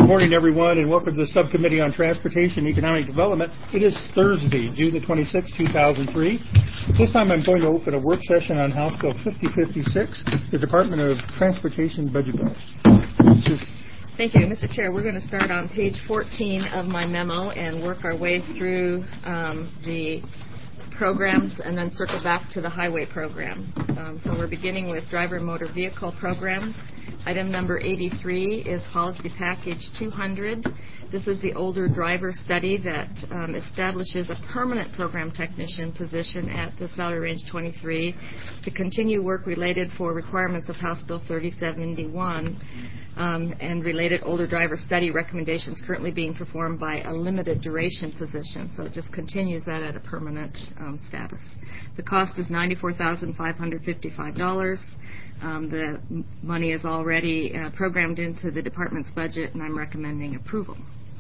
morning, everyone, and welcome to the Subcommittee on Transportation and Economic Development. It is Thursday, June the 26th, 2003. This time I'm going to open a work session on House Bill 5056, the Department of Transportation Budget Bill. Thank you, Mr. Chair. We're going to start on page 14 of my memo and work our way through the programs and then circle back to the highway program. So we're beginning with driver and motor vehicle programs. Item number 83 is policy package 200. This is the older driver study that establishes a permanent program technician position at the salary range 23 to continue work related for requirements of House Bill 3071 and related older driver study recommendations currently being performed by a limited duration position. So it just continues that at a permanent status. The cost is $94,555. The money is already programmed into the department's budget, and I'm recommending approval.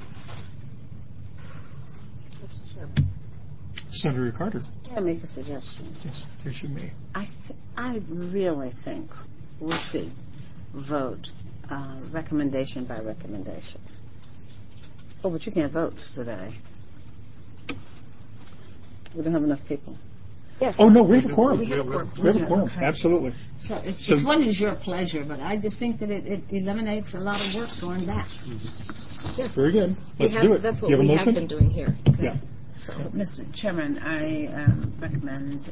Mr. Chairman. Senator Carter. Can I make a suggestion? Yes, you may. I really think we should vote recommendation by recommendation. Oh, but you can't vote today. We don't have enough people. Yes. Oh, no, we have a quorum. We have a quorum. Okay. Absolutely. So it's what is your pleasure, but I just think that it eliminates a lot of work going back. Yeah, very good. Let's do it. That's what we have been doing here. Okay. Yeah. So, Mr. Chairman, I recommend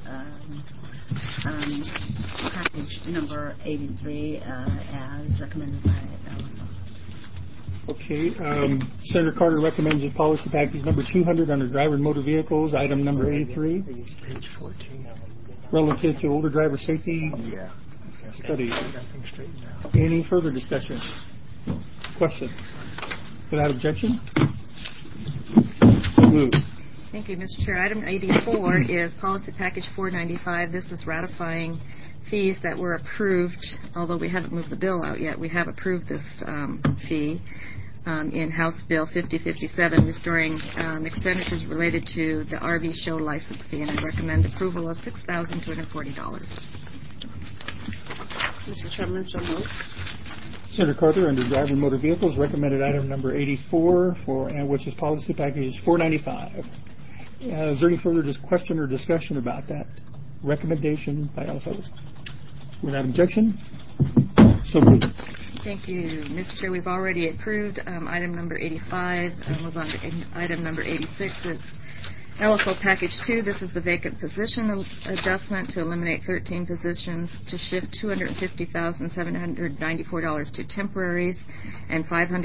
package number 83 as recommended by LFO. Okay. Senator Carter recommends a policy package number 200 under driver and motor vehicles, item number 83. Page 14. Relative to older driver safety study. Any further discussion? Questions? Without objection? So moved. Thank you, Mr. Chair. Item 84 is policy package 495. This is ratifying fees that were approved, although we haven't moved the bill out yet. We have approved this fee in House Bill 5057, restoring expenditures related to the RV show license fee, and I recommend approval of $6,240. Mr. Chairman, so moved. Senator Carter, under driver and motor vehicles, recommended item number 84, which is policy package 495. Is there any further question or discussion about that recommendation by LFO? Without objection, so moved. Thank you, Mr. Chair. We've already approved item number 85. I'll move on to item number 86. It's LFO package 2. This is the vacant position adjustment to eliminate 13 positions, to shift $250,794 to temporaries and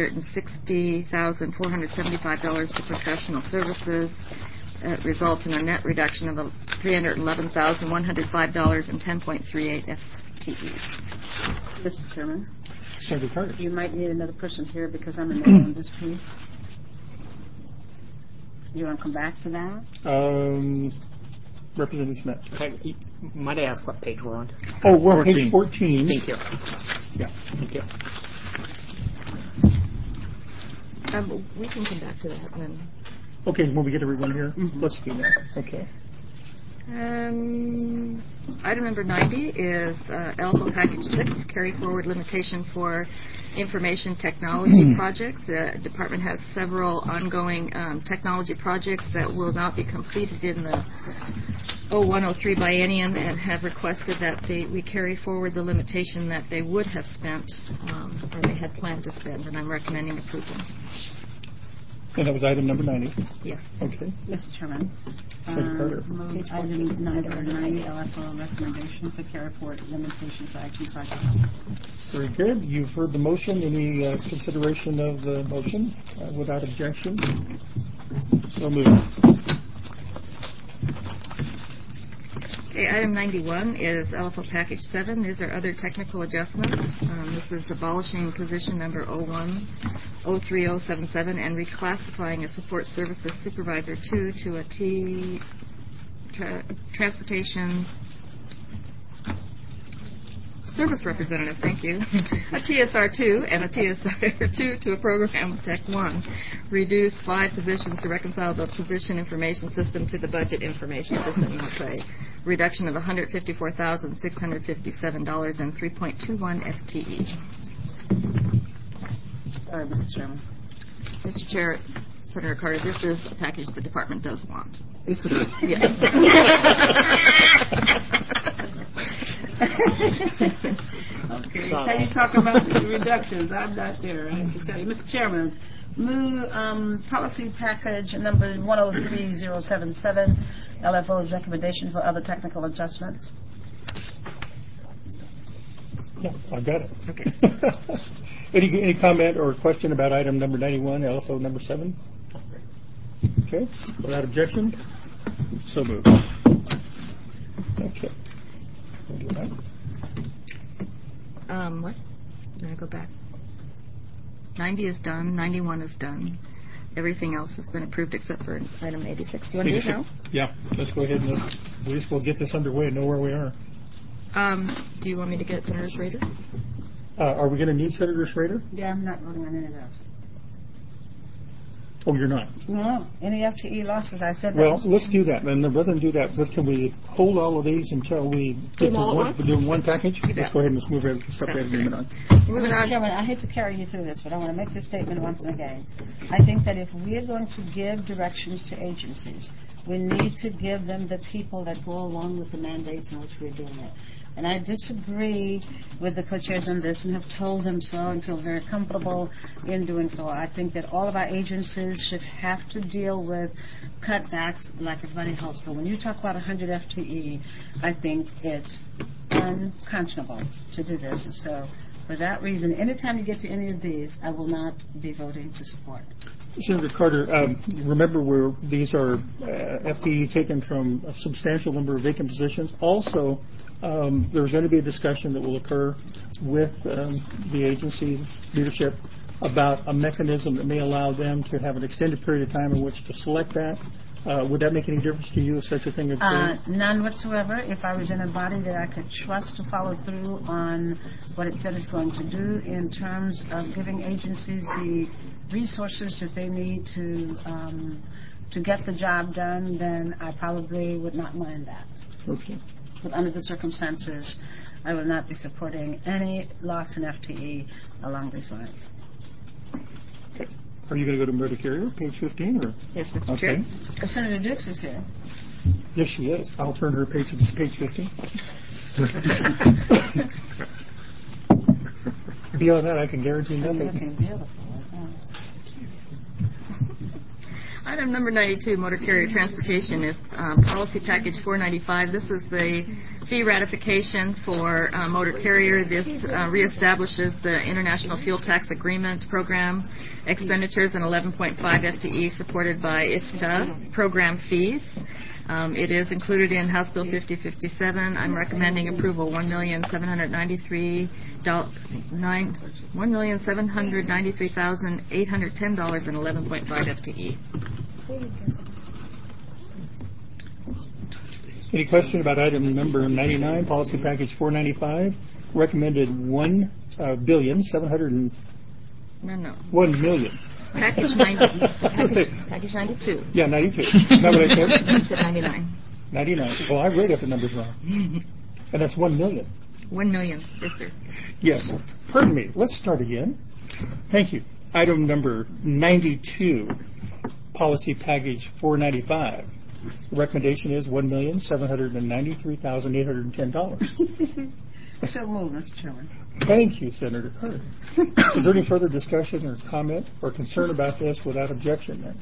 $560,475 to professional services. It results in a net reduction of $311,105 and 10.38 FTE. Mr. Chairman. Senator Carter. You might need another person here because I'm a no on this piece. You want to come back to that? Representative Smith. Okay. Might I ask what page we're on? Oh, we're on page 14. Thank you. Yeah. Thank you. We can come back to that then. Okay, when we get everyone here, let's do that. Okay. Item number 90 is LFO package 6, carry forward limitation for information technology projects. The department has several ongoing technology projects that will not be completed in the 01-03 biennium and have requested that we carry forward the limitation that they would have spent or they had planned to spend, and I'm recommending approval. And that was item number 90? Yes. Okay. Mr. Chairman. Senator Carter. Move item number 90, LFO recommendation for carry forward limitation for IT projects. Very good. You've heard the motion. Any consideration of the motion? Without objection? So moved. Okay, item 91 is LFO package 7. These are other technical adjustments. This is abolishing position number 03077 and reclassifying a support services supervisor 2 to a transportation service representative, thank you, a TSR2 and a TSR2 to a program tech 1. Reduce 5 positions to reconcile the position information system to the budget information system. That's a reduction of $154,657 and 3.21 FTE. Sorry, Mr. Chairman. Mr. Chair, Senator Carter, this is a package the department does want. It's Yes. Okay, how you talk about the reductions? I'm not there, I should tell you. Mr. Chairman, move policy package number 103077, LFO's recommendation for other technical adjustments. Yeah, I've got it. Okay. Any comment or question about item number 91, LFO number 7? Okay. Without objection, so moved. Okay. We'll do that. What? Can I go back? 90 is done. 91 is done. Everything else has been approved except for item 86. You want to do it now? Yeah. Let's go ahead and we'll get this underway and know where we are. Do you want me to get Senator Schrader? Are we going to need Senator Schrader? Yeah, I'm not voting on any of those. Oh, you're not? No, any FTE losses, I said Well, that. let's do that. And rather than do that, can we hold all of these until we Do them all at once? do one package? You bet. Let's go ahead and let's move separate agreement on. Moving Mr. on. Chairman, I hate to carry you through this, but I want to make this statement once and again. I think that if we are going to give directions to agencies, we need to give them the people that go along with the mandates in which we're doing it. And I disagree with the co-chairs on this and have told them so and feel very comfortable in doing so. I think that all of our agencies should have to deal with cutbacks like everybody else. But when you talk about 100 FTE, I think it's unconscionable to do this. And so for that reason, anytime you get to any of these, I will not be voting to support. Senator Carter, remember these are FTE taken from a substantial number of vacant positions. Also, there's going to be a discussion that will occur with the agency leadership about a mechanism that may allow them to have an extended period of time in which to select that. Would that make any difference to you if such a thing occurred? None whatsoever. If I was in a body that I could trust to follow through on what it said it's going to do in terms of giving agencies the resources that they need to get the job done, then I probably would not mind that. Okay. But under the circumstances, I will not be supporting any loss in FTE along these lines. Okay. Are you going to go to murder carrier, page 15? Or? Yes, Mr. Okay. Chair. If Senator Dukes is here. Yes, she is. I'll turn her page to page 15. Beyond that, I can guarantee nothing. Looking beautiful. Item number 92, motor carrier transportation, is policy package 495. This is the fee ratification for motor carrier. This reestablishes the International Fuel Tax Agreement program expenditures and 11.5 FTE supported by IFTA program fees. It is included in House Bill 5057. I'm recommending approval $1,793,810.11.5 FTE. Any question about item number 99, policy package 495? Recommended $1 billion, No. $1 million. Package 90. Package 92. Yeah, 92. Is that what I said? You said 99. 99. Well, I read up the numbers wrong. And that's 1 million. 1 million, yes, sir. Yes. Pardon me. Let's start again. Thank you. Item number 92, policy package 495. The recommendation is $1,793,810. So moved, Mr. Chairman. Thank you, Senator Carter. Is there any further discussion or comment or concern about this without objection then?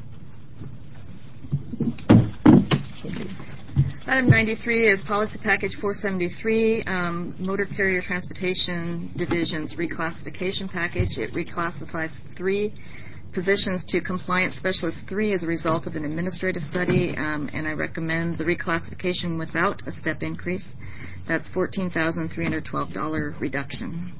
Item 93 is policy package 473, motor carrier transportation division's reclassification package. It reclassifies 3 positions to compliance specialist 3 as a result of an administrative study, and I recommend the reclassification without a step increase. That's $14,312 reduction.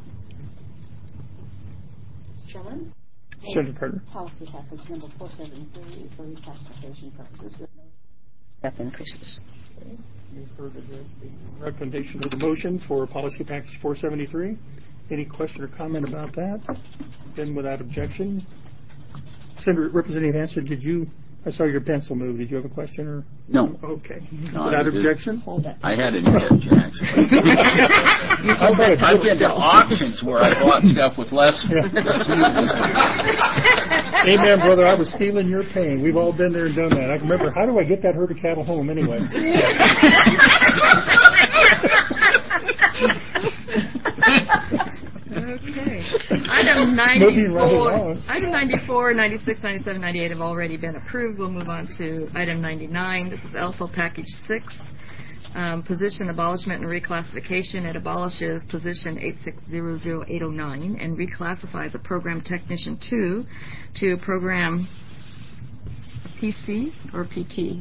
Mr. Chairman? Senator Carter. Policy package number 473 for reclassification purposes with no step increases. Okay. You've heard the recommendation of the motion for policy package 473. Any question or comment about that? Then without objection. Senator Representative Hanson, did you I saw your pencil move. Did you have a question or? No. Okay. No, Without I just- objection? I had an itch, actually. I've been to auctions where I bought stuff with less. Amen, brother. I was feeling your pain. We've all been there and done that. I can remember, how do I get that herd of cattle home anyway? Okay. Item Moving right 94, along. item 94, 96, 97, 98 have already been approved. We'll move on to item 99. This is also package 6. Position abolishment and reclassification. It abolishes position 8600809 and reclassifies a program technician 2 to program PC or PT.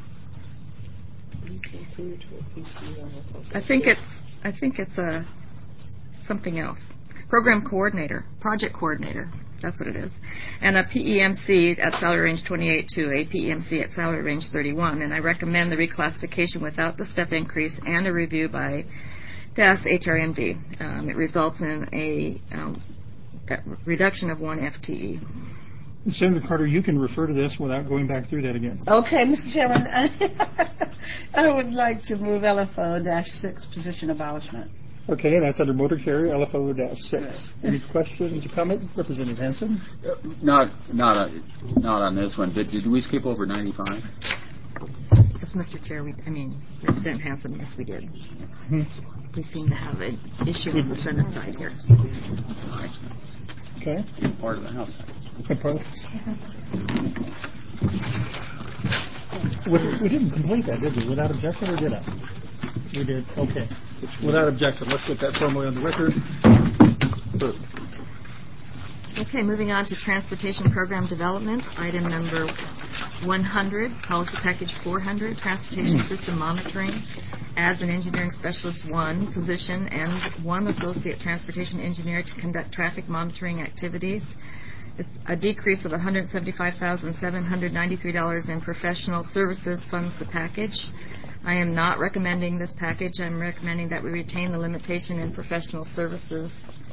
I think it's a something else. Program coordinator, project coordinator. That's what it is. And a PEMC at salary range 28 to a PEMC at salary range 31. And I recommend the reclassification without the step increase and a review by DAS HRMD. It results in a reduction of 1 FTE. Senator Carter, you can refer to this without going back through that again. Okay, Mr. Chairman, I would like to move LFO-6 position abolishment. Okay, and that's under motor carrier, LFO-6. Any questions or comments? Representative Hanson? Not on this one, but did we skip over 95? Yes, Mr. Chair, Representative Hanson, yes, we did. We seem to have an issue on the Senate side here. Okay. Part of the House side. We didn't complete that, did we? Without objection, or did I? We did. Okay. Without objection. Let's get that formally on the record. Okay, moving on to transportation program development. Item number 100, policy package 400, transportation system monitoring. Adds an engineering specialist 1 position and 1 associate transportation engineer to conduct traffic monitoring activities. It's a decrease of $175,793 in professional services funds the package. I am not recommending this package. I'm recommending that we retain the limitation in professional services.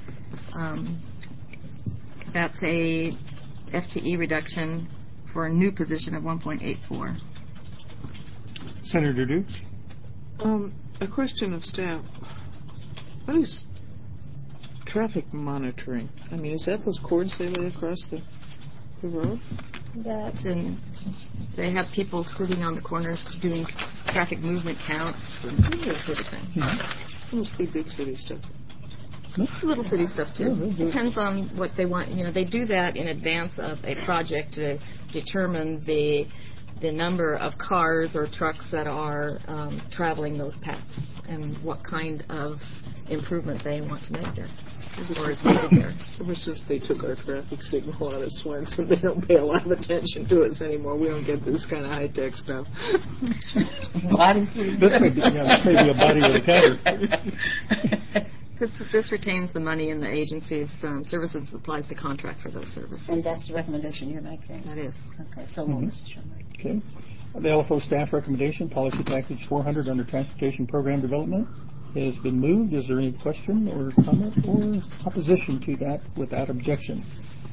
That's a FTE reduction for a new position of 1.84. Senator Dukes? A question of staff. What is traffic monitoring? Is that those cords they lay across the road? That, and they have people sitting on the corners doing traffic movement counts and that sort of thing. Must be big city stuff. It's little city stuff too. Depends on what they want. They do that in advance of a project to determine the number of cars or trucks that are traveling those paths and what kind of improvement they want to make there. Or is needed there. Ever since they took our traffic signal out of Swenson, they don't pay a lot of attention to us anymore. We don't get this kind of high-tech stuff. This may be a body with a counter. This retains the money in the agency's services and supplies to contract for those services. And that's the recommendation you're making? That is. Okay, so Mr. Chairman. Okay. The LFO staff recommendation, policy package 400 under transportation program development, has been moved. Is there any question or comment or opposition to that without objection?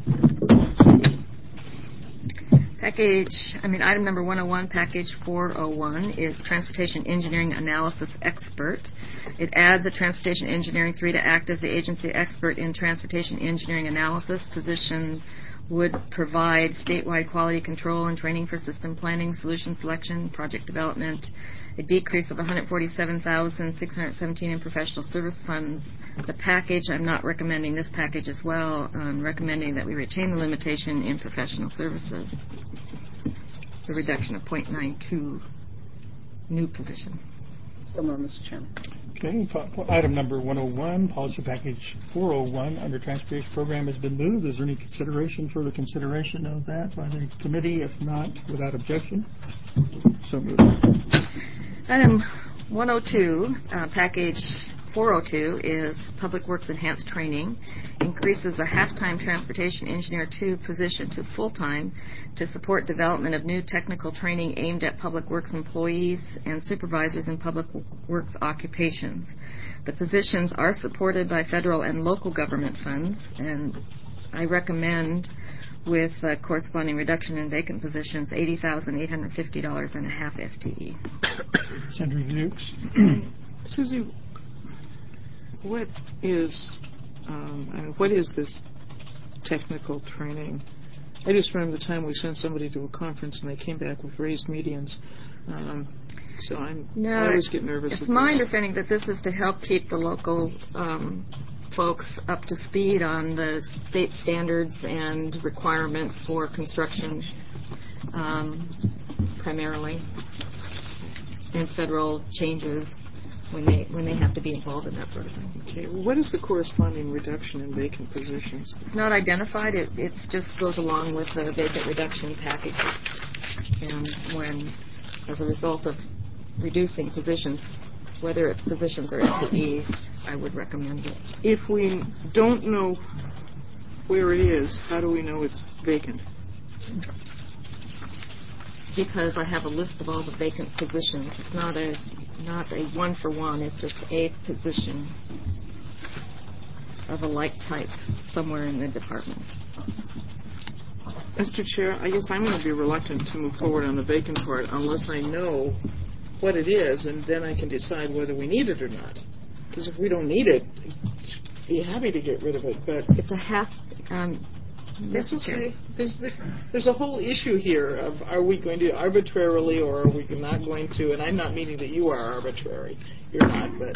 Item number 101, package 401, is transportation engineering analysis expert. It adds a transportation engineering 3 to act as the agency expert in transportation engineering analysis. Position would provide statewide quality control and training for system planning, solution selection, project development. A decrease of $147,617 in professional service funds. The package, I'm not recommending this package as well. I'm recommending that we retain the limitation in professional services. The reduction of 0.92 new position. So moved, Mr. Chairman. Okay. Item number 101, policy package 401 under transportation program has been moved. Is there any further consideration of that by the committee? If not, without objection, so moved. Item 102, package 402, is Public Works Enhanced Training. Increases a half-time transportation engineer 2 position to full-time to support development of new technical training aimed at Public Works employees and supervisors in Public Works occupations. The positions are supported by federal and local government funds, and I recommend with a corresponding reduction in vacant positions, $80,850 and a half FTE. Senator Dukes. Susie, what is this technical training? I just remember the time we sent somebody to a conference and they came back with raised medians. So I always get nervous. It's my understanding that this is to help keep the local folks up to speed on the state standards and requirements for construction, primarily, and federal changes when they have to be involved in that sort of thing. Okay. What is the corresponding reduction in vacant positions? It's not identified. It just goes along with the vacant reduction package. And when, as a result of reducing positions, whether it's positions or FTEs, I would recommend it. If we don't know where it is, how do we know it's vacant? Because I have a list of all the vacant positions. It's not a one-for-one. It's just a position of a like type somewhere in the department. Mr. Chair, I guess I'm going to be reluctant to move forward on the vacant part unless I know what it is, and then I can decide whether we need it or not. Because if we don't need it, I'd be happy to get rid of it. But It's a half. that's okay. There's a whole issue here of are we going to arbitrarily or are we not going to? And I'm not meaning that you are arbitrary. You're not, but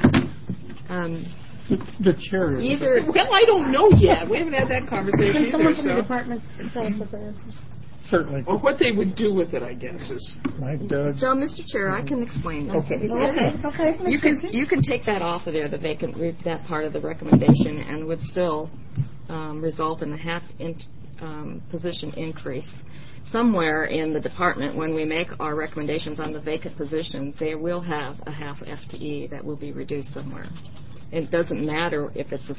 The chair is. Either. well, I don't know yet. We haven't had that conversation Can someone either. from the So. department tell us what that is? Certainly. Or what they would do with it, I guess, is. Mike, So, Mr. Chair, I can explain that. Okay. Okay. You can take that off of there, the vacant, that part of the recommendation, and would still result in a half position increase. Somewhere in the department, when we make our recommendations on the vacant positions, they will have a half FTE that will be reduced somewhere. It doesn't matter if it's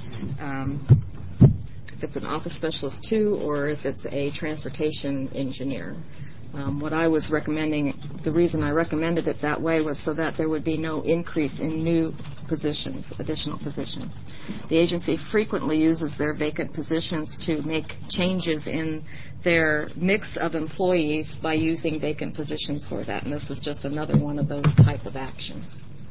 an office specialist too, or if it's a transportation engineer. What I was recommending, the reason I recommended it that way was so that there would be no increase in new positions, additional positions. The agency frequently uses their vacant positions to make changes in their mix of employees by using vacant positions for that, and this is just another one of those type of actions.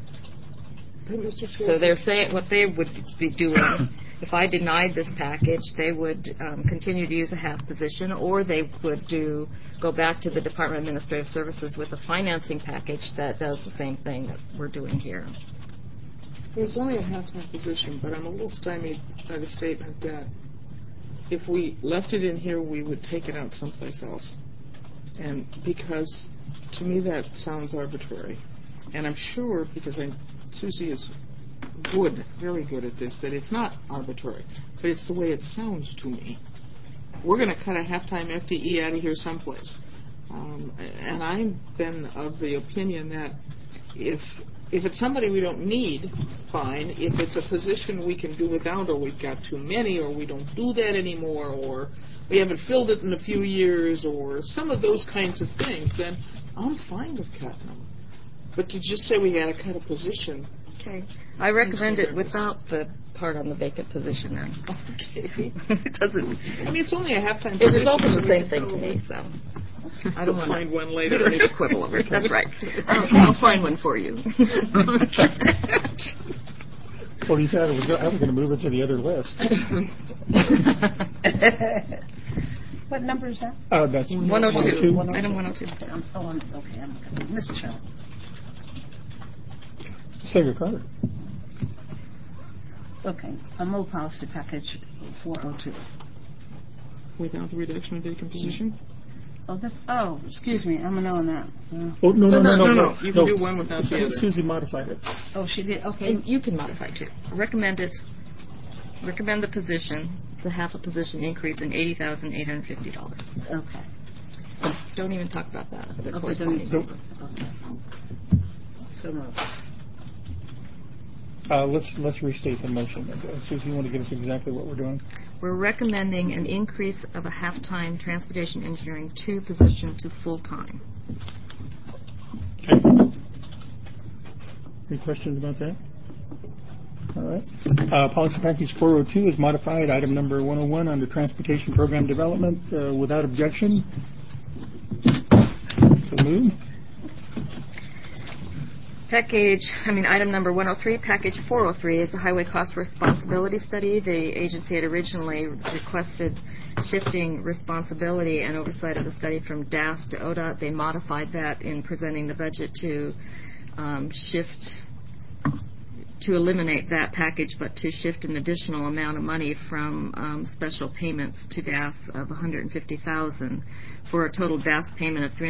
So they're saying what they would be doing, if I denied this package, they would continue to use a half position, or they would go back to the Department of Administrative Services with a financing package that does the same thing that we're doing here. It's only a half-time position, but I'm a little stymied by the statement that if we left it in here, we would take it out someplace else. And because, to me, that sounds arbitrary. And I'm sure, because Susie is very good at this, that it's not arbitrary, but it's the way it sounds to me. We're going to cut a half-time FTE out of here someplace. And I've been of the opinion that if it's somebody we don't need, fine. If it's a position we can do without, or we've got too many, or we don't do that anymore, or we haven't filled it in a few years, or some of those kinds of things, then I'm fine with cutting them. But to just say we got to cut a position. Okay. I recommend it without the part on the vacant position then. Okay. It doesn't. I mean, it's only a half-time It position. results in so the we same can thing go to me, so. I We'll don't want find one later. We don't need to quibble over it. That's right. I'll find one for you. Well, you thought I was going to move it to the other list. What number is that? That's 102. Item 102. Okay, Ms. Cho. Senator Carter. Okay, a move policy package 402. Without the reduction of vacant position? Excuse me, I'm a no on that. Oh, no. You can do one without the other. Susie modified it. Oh, she did, okay. And you can modify too. Recommend the position, the half a position increase in $80,850. Okay. Don't even talk about that. The Okay, corresponding. Nope. So moved. Let's restate the motion. Susie, you want to give us exactly what we're doing? We're recommending an increase of a half-time transportation engineering 2 position to full-time. Okay. Any questions about that? All right. Policy package 402 is modified. Item number 101 under Transportation Program Development. Without objection. So moved. Item number 103, package 403 is the Highway Cost Responsibility Study. The agency had originally requested shifting responsibility and oversight of the study from DAS to ODOT. They modified that in presenting the budget to eliminate that package, but to shift an additional amount of money from special payments to DAS of $150,000 for a total DAS payment of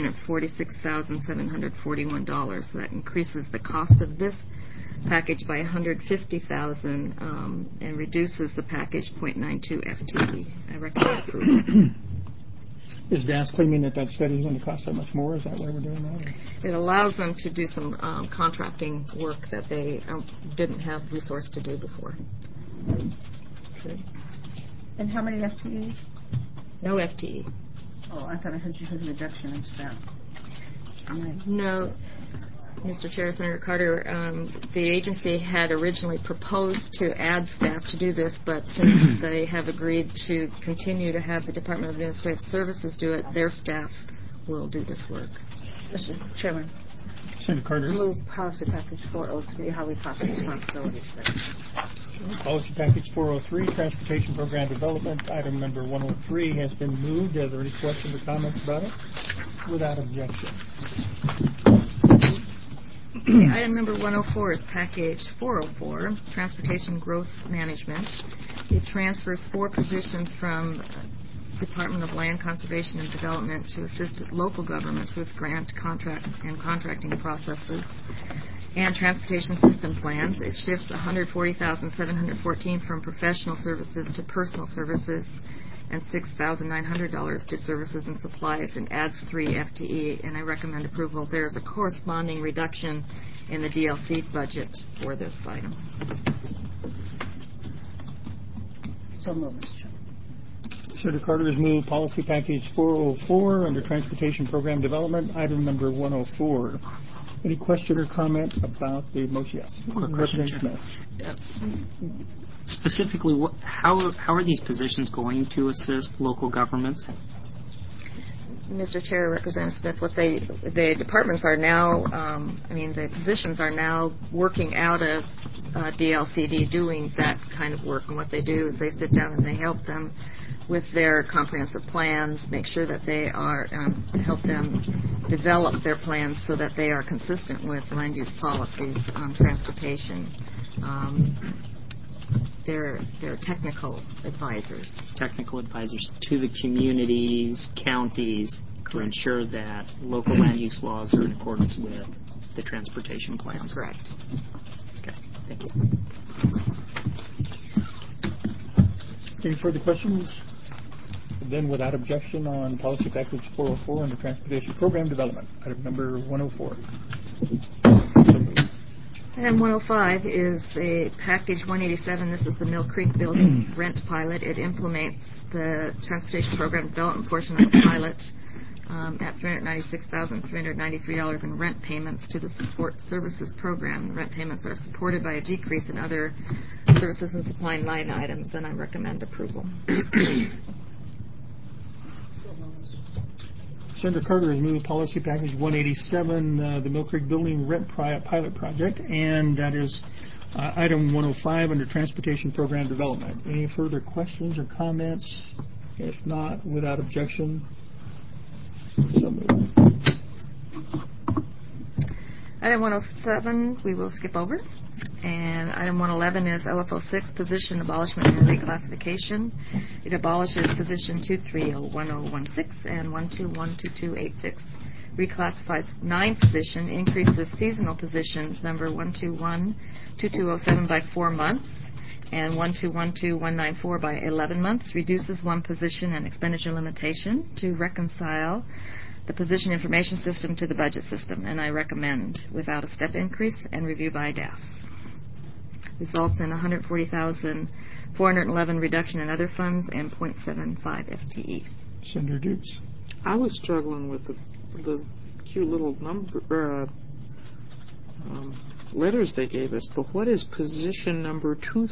$346,741. So that increases the cost of this package by $150,000 and reduces the package 0.92 FTE. I recommend approval. Is DAS claiming that study is going to cost that much more? Is that why we're doing that? It allows them to do some contracting work that they didn't have resource to do before. Okay. And how many FTEs? No FTE. Oh, I thought I heard you said reduction in staff. No, Mr. Chair, Senator Carter, the agency had originally proposed to add staff to do this, but since they have agreed to continue to have the Department of Administrative Services do it, their staff will do this work. Mr. Chairman, Senator Carter. move policy package 403, Highway Cost Responsibility Study. Policy package 403, Transportation Program Development. Item number 103 has been moved. Are there any questions or comments about it? Without objection. Item number 104 is package 404, Transportation Growth Management. It transfers 4 positions from Department of Land Conservation and Development to assist local governments with grant, contract, and contracting processes and transportation system plans. It shifts $140,714 from professional services to personal services and $6,900 to services and supplies, and adds 3 FTE, and I recommend approval. There is a corresponding reduction in the DLC budget for this item. So move, Mr. Chairman. Senator Carter has moved policy package 404 under Transportation Program Development. Item number 104. Any question or comment about the motion? Yes. Quick question, Representative Chair. Smith. Specifically, how are these positions going to assist local governments? Mr. Chair, Representative Smith, the departments are now, the positions are now working out of DLCD doing that kind of work. And what they do is they sit down and they help them with their comprehensive plans, make sure that they are, help them develop their plans so that they are consistent with land use policies on transportation. They're technical advisors. Technical advisors to the communities, counties, to ensure that local land use laws are in accordance with the transportation plans. That's correct. Okay, thank you. Any further questions? Then, without objection, on policy package 404 under Transportation Program Development. Item number 104. Item 105 is a package 187. This is the Mill Creek Building rent pilot. It implements the Transportation Program Development portion of the pilot at $396,393 in rent payments to the Support Services Program. The rent payments are supported by a decrease in other services and supply line items, and I recommend approval. Senator Carter has moved policy package 187, the Mill Creek Building rent pilot project, and that is item 105 under Transportation Program Development. Any further questions or comments? If not, without objection, so moved. Item 107 we will skip over. And item 111 is LFO6, position abolishment and reclassification. It abolishes position 230116 and 1212286. Reclassifies 9th position, increases seasonal positions number 1212207 by 4 months and 1212194 by 11 months. Reduces 1 position and expenditure limitation to reconcile the position information system to the budget system, and I recommend without a step increase and review by DAS. Results in $140,411 reduction in other funds and 0.75 FTE. Senator Dukes. I was struggling with the cute little letters they gave us, but what is position number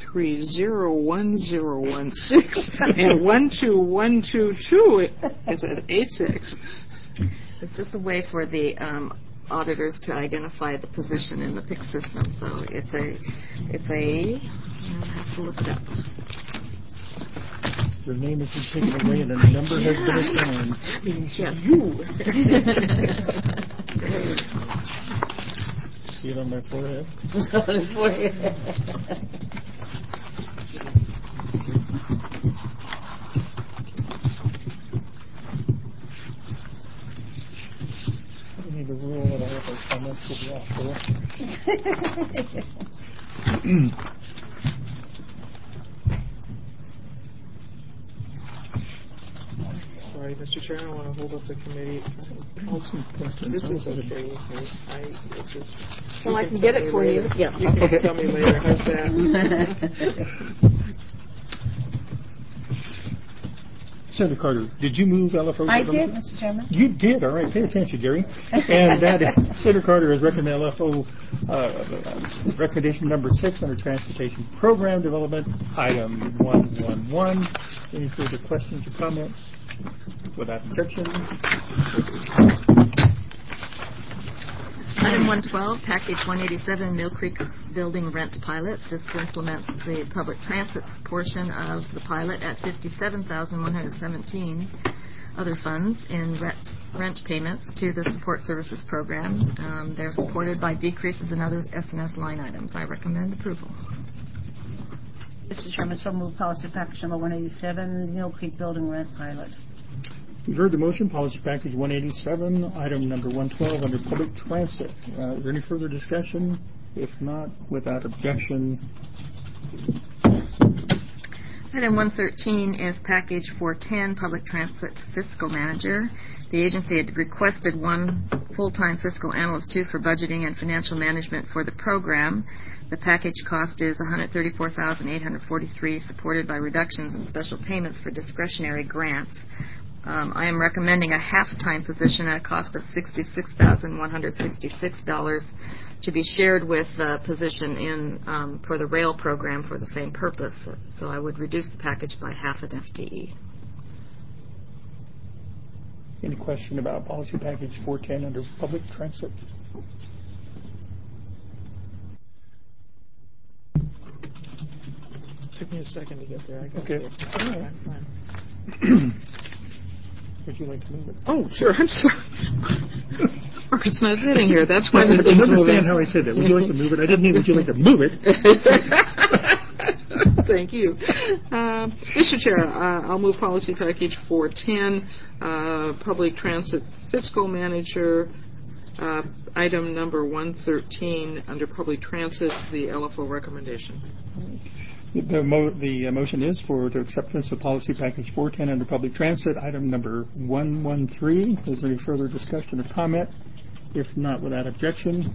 2301016 and 12122? It says 86. It's just a way for the auditors to identify the position in the PIC system. So it's a. I have to look it up. Your name has been taken away and a number has been assigned. Yes. See it on my forehead? I need a rule that all of our comments will be off the record. Sorry, Mr. Chair, I don't want to hold up the committee. This is okay with me. Well, I can get it for you. Yeah. You can tell me later. How's that? Senator Carter, did you move LFO? I did, Mr. Chairman. You did. All right. Pay attention, Gary. And that is, Senator Carter has recommended LFO recommendation number 6 under Transportation Program Development, item 111. Any further questions or comments? Without objection. Item 112, Package 187, Mill Creek Building Rent Pilot. This implements the public transit portion of the pilot at $57,117 other funds in rent payments to the Support Services Program. They're supported by decreases in other S&S line items. I recommend approval. Mr. Chairman, so move policy package number 187, Mill Creek Building Rent Pilot. You've heard the motion, policy package 187, item number 112 under public transit. Is there any further discussion? If not, without objection. Item 113 is package 410, public transit fiscal manager. The agency had requested one full-time fiscal analyst, too, for budgeting and financial management for the program. The package cost is $134,843, supported by reductions in special payments for discretionary grants. I am recommending a half-time position at a cost of $66,166 to be shared with a position in for the rail program for the same purpose. So I would reduce the package by half an FTE. Any question about policy package 410 under public transit? Took me a second to get there. I got Okay. there. I'm fine. Would you like to move it? Oh, sure. I'm sorry. Margaret's not sitting here. That's why I the didn't thing's understand moving. how I said that. Would you like to move it? I didn't mean would you like to move it. Thank you. Mr. Chair, I'll move policy package 410, public transit fiscal manager, item number 113 under public transit, the LFO recommendation. The motion is for the acceptance of policy package 410 under public transit, item number 113. Is there any further discussion or comment? If not, without objection.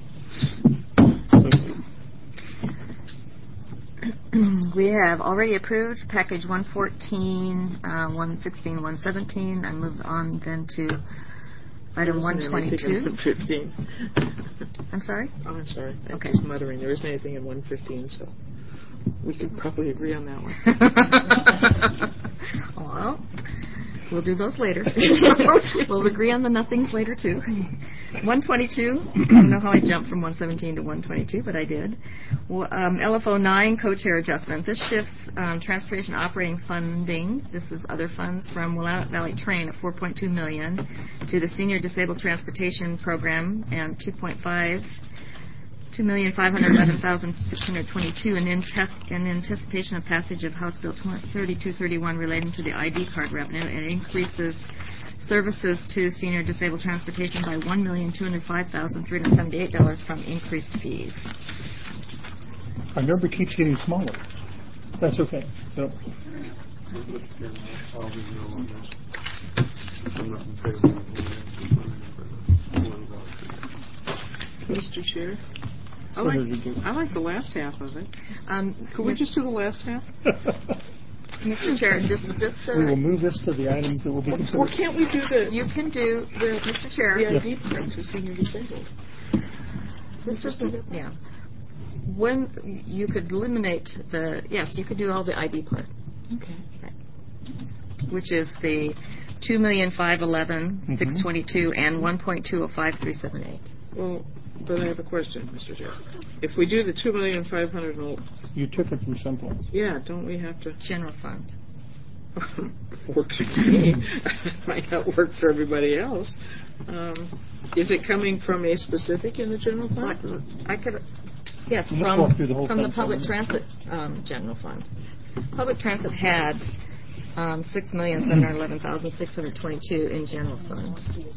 We have already approved package 114, 116, 117. I move on then to item 122. 115. I'm sorry? Oh, I'm sorry. I Okay. was muttering. There isn't anything in 115, so we could probably agree on that one. Well, we'll do those later. We'll agree on the nothings later, too. 122. I don't know how I jumped from 117 to 122, but I did. LFO 9, co-chair adjustment. This shifts transportation operating funding, this is other funds, from Willamette Valley Train at $4.2 million to the Senior Disabled Transportation Program and $2,511,622 in anticipation of passage of House Bill 3231 relating to the ID card revenue, and increases services to senior disabled transportation by $1,205,378 from increased fees. Our number keeps getting smaller. That's okay. So, Mr. Chair? I like the last half of it. Could we just do the last half? Mr. Chair, just we will move this to the items that will be considered. Or can't we do the you can do Mr. Chair. ID card to senior disabled? This isn't, yeah. When you could eliminate yes, you could do all the ID part. Okay. Right. Which is the 2,511,622 and 1.205,378. Well, but I have a question, Mr. Chair. If we do the 2,500,000, You took it from someplace. yeah, don't we have to? General fund. Works for me. Might not work for everybody else. Is it coming from a specific in the general fund? I could, yes, Let's walk through the whole from the fund public summary. transit general fund. Public transit had 6,711,622 in general fund.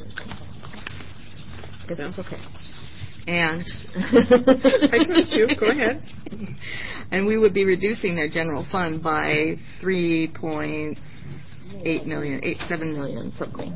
Is that okay? And I trust you. Go ahead. And we would be reducing their general fund by 3.8 million, 7 million something.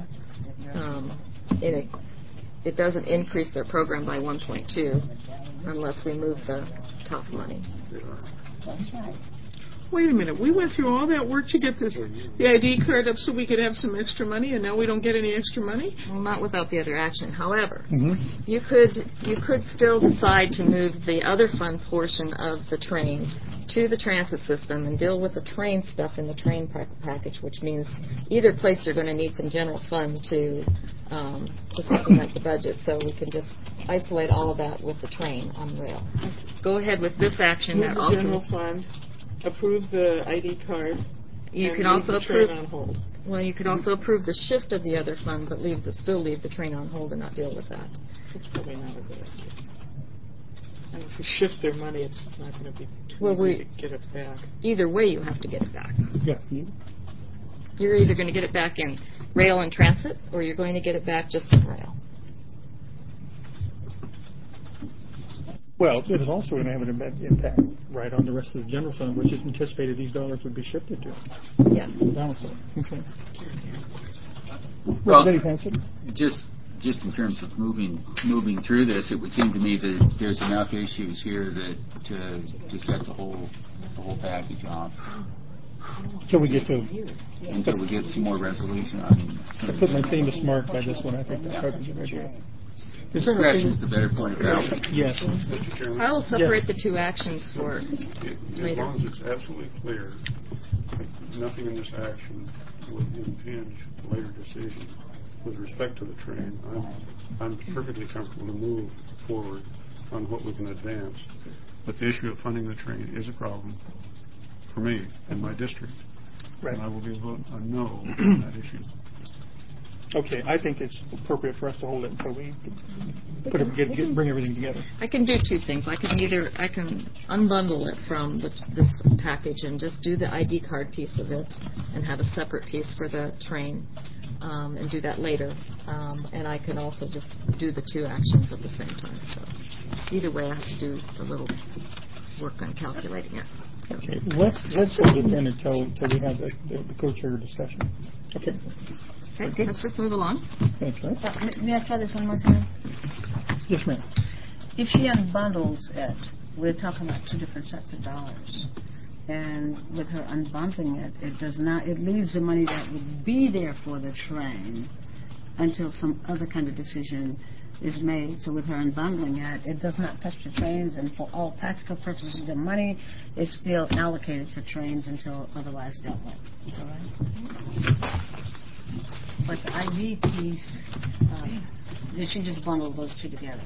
It doesn't increase their program by 1.2 unless we move the top money. That's right. Wait a minute. We went through all that work to get the ID card up so we could have some extra money, and now we don't get any extra money? Well, not without the other action. However, Mm-hmm. you could still decide to move the other fund portion of the train to the transit system and deal with the train stuff in the train package, which means either place you're going to need some general fund to supplement the budget. So we can just isolate all of that with the train on rail. Go ahead with this action. Move That the also general fund, approve the ID card, you and can leave also the train approve. on hold. Well, you could also approve the shift of the other fund, but still leave the train on hold and not deal with that. That's probably not a good idea. And if we shift their money, it's not going to be too Well, easy to get it back. Either way, you have to get it back. Yeah. You're either going to get it back in rail and transit, or you're going to get it back just in rail. Well, it is also going to have an impact right on the rest of the general fund, which is anticipated these dollars would be shifted to. Yes. Balance it. Okay. Well, Representative Hanson? just in terms of moving through this, it would seem to me that there's enough issues here that to set the whole package off Until we get to, until we get some more resolution on. I put my famous mark by this one. I think that's probably a good idea. Is there Discretion is the better point of balance. Yes. Mr. Chairman, I will separate the two actions for as later. long as it's absolutely clear, nothing in this action would impinge a later decision with respect to the train. I'm perfectly comfortable to move forward on what we can advance. But the issue of funding the train is a problem for me and my district. Right. And I will be voting a no on that issue. Okay, I think it's appropriate for us to hold it until we bring everything together. I can do two things. I can unbundle it from this package and just do the ID card piece of it and have a separate piece for the train and do that later. And I can also just do the two actions at the same time. So either way, I have to do a little work on calculating it. So. Okay, let's hold it then until we have the co-chair discussion. Okay. Okay, let's just move along. That's right. May I try this one more time? Yes, ma'am. If she unbundles it, we're talking about two different sets of dollars. And with her unbundling it, it leaves the money that would be there for the train until some other kind of decision is made. So with her unbundling it does not touch the trains, and for all practical purposes, the money is still allocated for trains until otherwise dealt with. Is that right? But the ID piece, she just bundled those two together.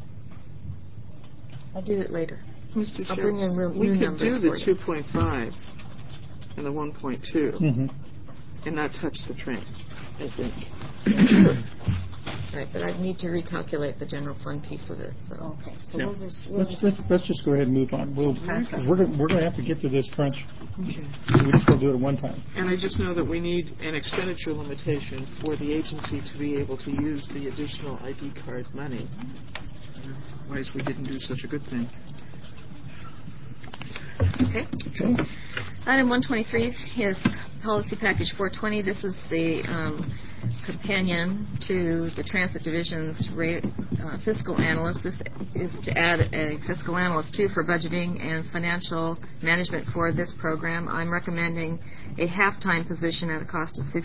I'll do it later. Mr. I'll Chair, bring in we new could do numbers the for you. 2.5 and the 1.2 Mm-hmm. and not touch the train, I think. Right, but I need to recalculate the general fund piece of it. So. Okay, so Yeah. we'll just Let's just go ahead and move on. Because we're going to have to get to this crunch. Okay. We just don't do it at one time. And I just know that we need an expenditure limitation for the agency to be able to use the additional ID card money. Otherwise, we didn't do such a good thing. Okay. Item 123 is Policy Package 420, this is the companion to the Transit Division's fiscal analyst. This is to add a fiscal analyst, too, for budgeting and financial management for this program. I'm recommending a half-time position at a cost of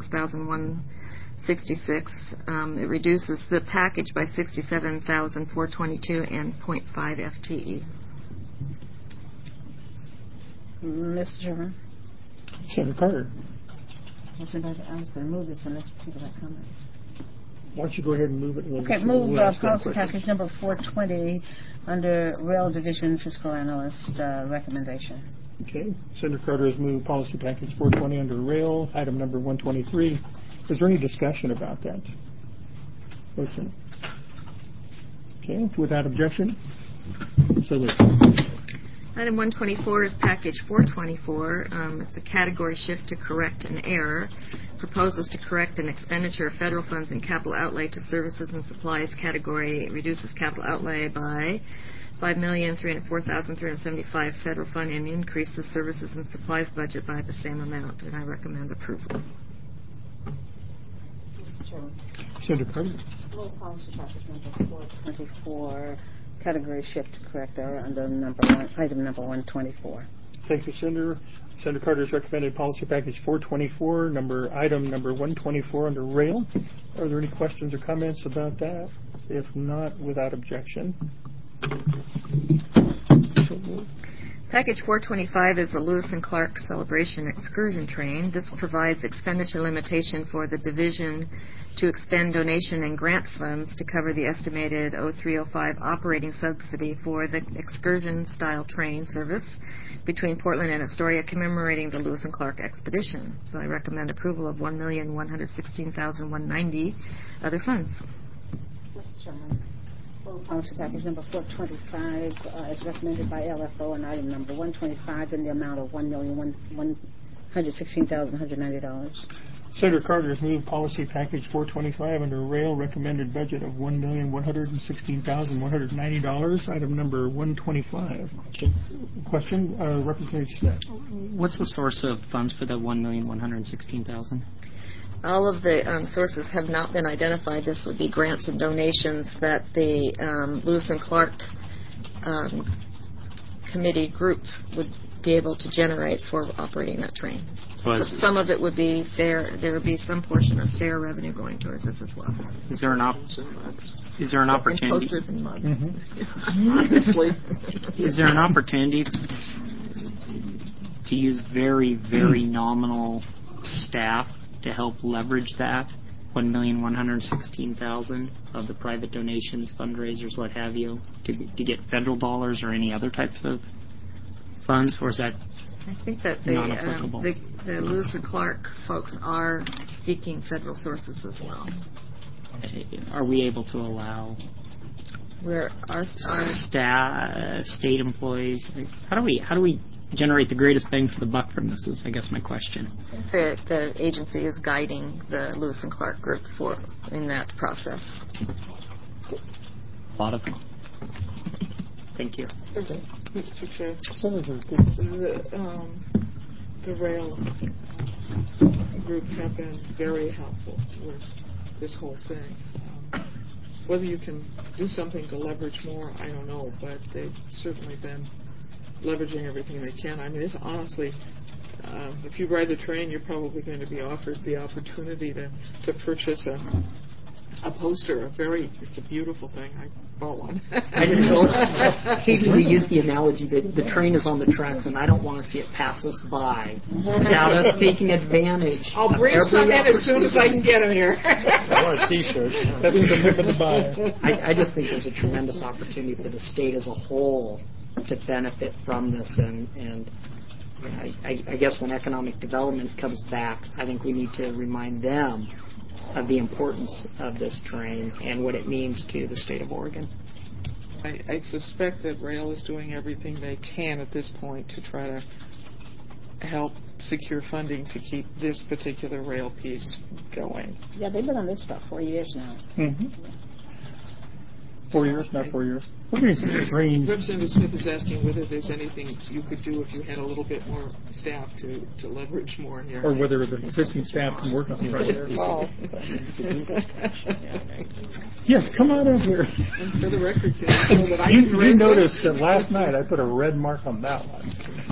$66,166. It reduces the package by $67,422 and 0.5 FTE. Mr. Chairman? Senator Carter. I was going to move this unless people have comments. Why don't you go ahead and move it? And Okay, move policy package number 420 under Rail Division Fiscal Analyst recommendation. Okay. Senator Carter has moved policy package 420 under Rail, item number 123. Is there any discussion about that? Motion. Okay. Without objection? So moved. Item 124 is package 424. It's a category shift to correct an error. Proposes to correct an expenditure of federal funds in capital outlay to services and supplies category. It reduces capital outlay by $5,304,375 federal fund and increases services and supplies budget by the same amount. And I recommend approval. Mr. Chairman? Senator Carter. Move policy package number 424, category shift to correct error under item number 124. Thank you, Senator. Senator Carter has recommended policy package 424, item number 124 under Rail. Are there any questions or comments about that? If not, without objection. Package 425 is the Lewis and Clark Celebration Excursion Train. This provides expenditure limitation for the division to expend donation and grant funds to cover the estimated 0305 operating subsidy for the excursion-style train service between Portland and Astoria commemorating the Lewis and Clark expedition. So I recommend approval of $1,116,190 other funds. Mr. Chairman? Policy package number 425 is recommended by LFO and item number 125 in the amount of $1,116,190. Senator Carter has moved policy package 425 under Rail, recommended budget of $1,116,190. Item number 125. Question, Representative Smith. What's the source of funds for the $1,116,000? All of the sources have not been identified. This would be grants and donations that the Lewis and Clark committee group would be able to generate for operating that train. Some of it would be fair. There would be some portion of fair revenue going towards this as well. Is there an opportunity? And posters and mugs. Honestly. Is there an opportunity to use very, very nominal staff to help leverage that $1,116,000 of the private donations, fundraisers, what have you, to get federal dollars or any other types of funds, or is that I think that non-applicable? The Lewis and Clark folks are seeking federal sources as well. Are we able to allow state employees? How do we generate the greatest bang for the buck from this? Is I guess my question. The agency is guiding the Lewis and Clark group in that process. A lot of them. Thank you. Mr. Chair, Senator, the rail group have been very helpful with this whole thing. Whether you can do something to leverage more, I don't know, but they've certainly been leveraging everything they can. I mean, it's honestly, if you ride the train, you're probably going to be offered the opportunity to purchase a poster. It's a beautiful thing. I bought one. I didn't know. I hate to use the analogy that the train is on the tracks, and I don't want to see it pass us by without us taking advantage. I'll bring some in as soon as I can get them here. I want a T-shirt. That's the commitment to buy. I just think there's a tremendous opportunity for the state as a whole to benefit from this, and I guess when economic development comes back, I think we need to remind them of the importance of this train and what it means to the state of Oregon. I suspect that rail is doing everything they can at this point to try to help secure funding to keep this particular rail piece going. Yeah, they've been on this for about 4 years now. Mm-hmm. 4 years, not 4 years. We're getting some range. Representative Smith is asking whether there's anything you could do if you had a little bit more staff to leverage more in your... Or whether the existing staff can work on the project. Yes, come on up here. And for the record, can I know that I didn't You raise noticed this? that last night I put a red mark on that one.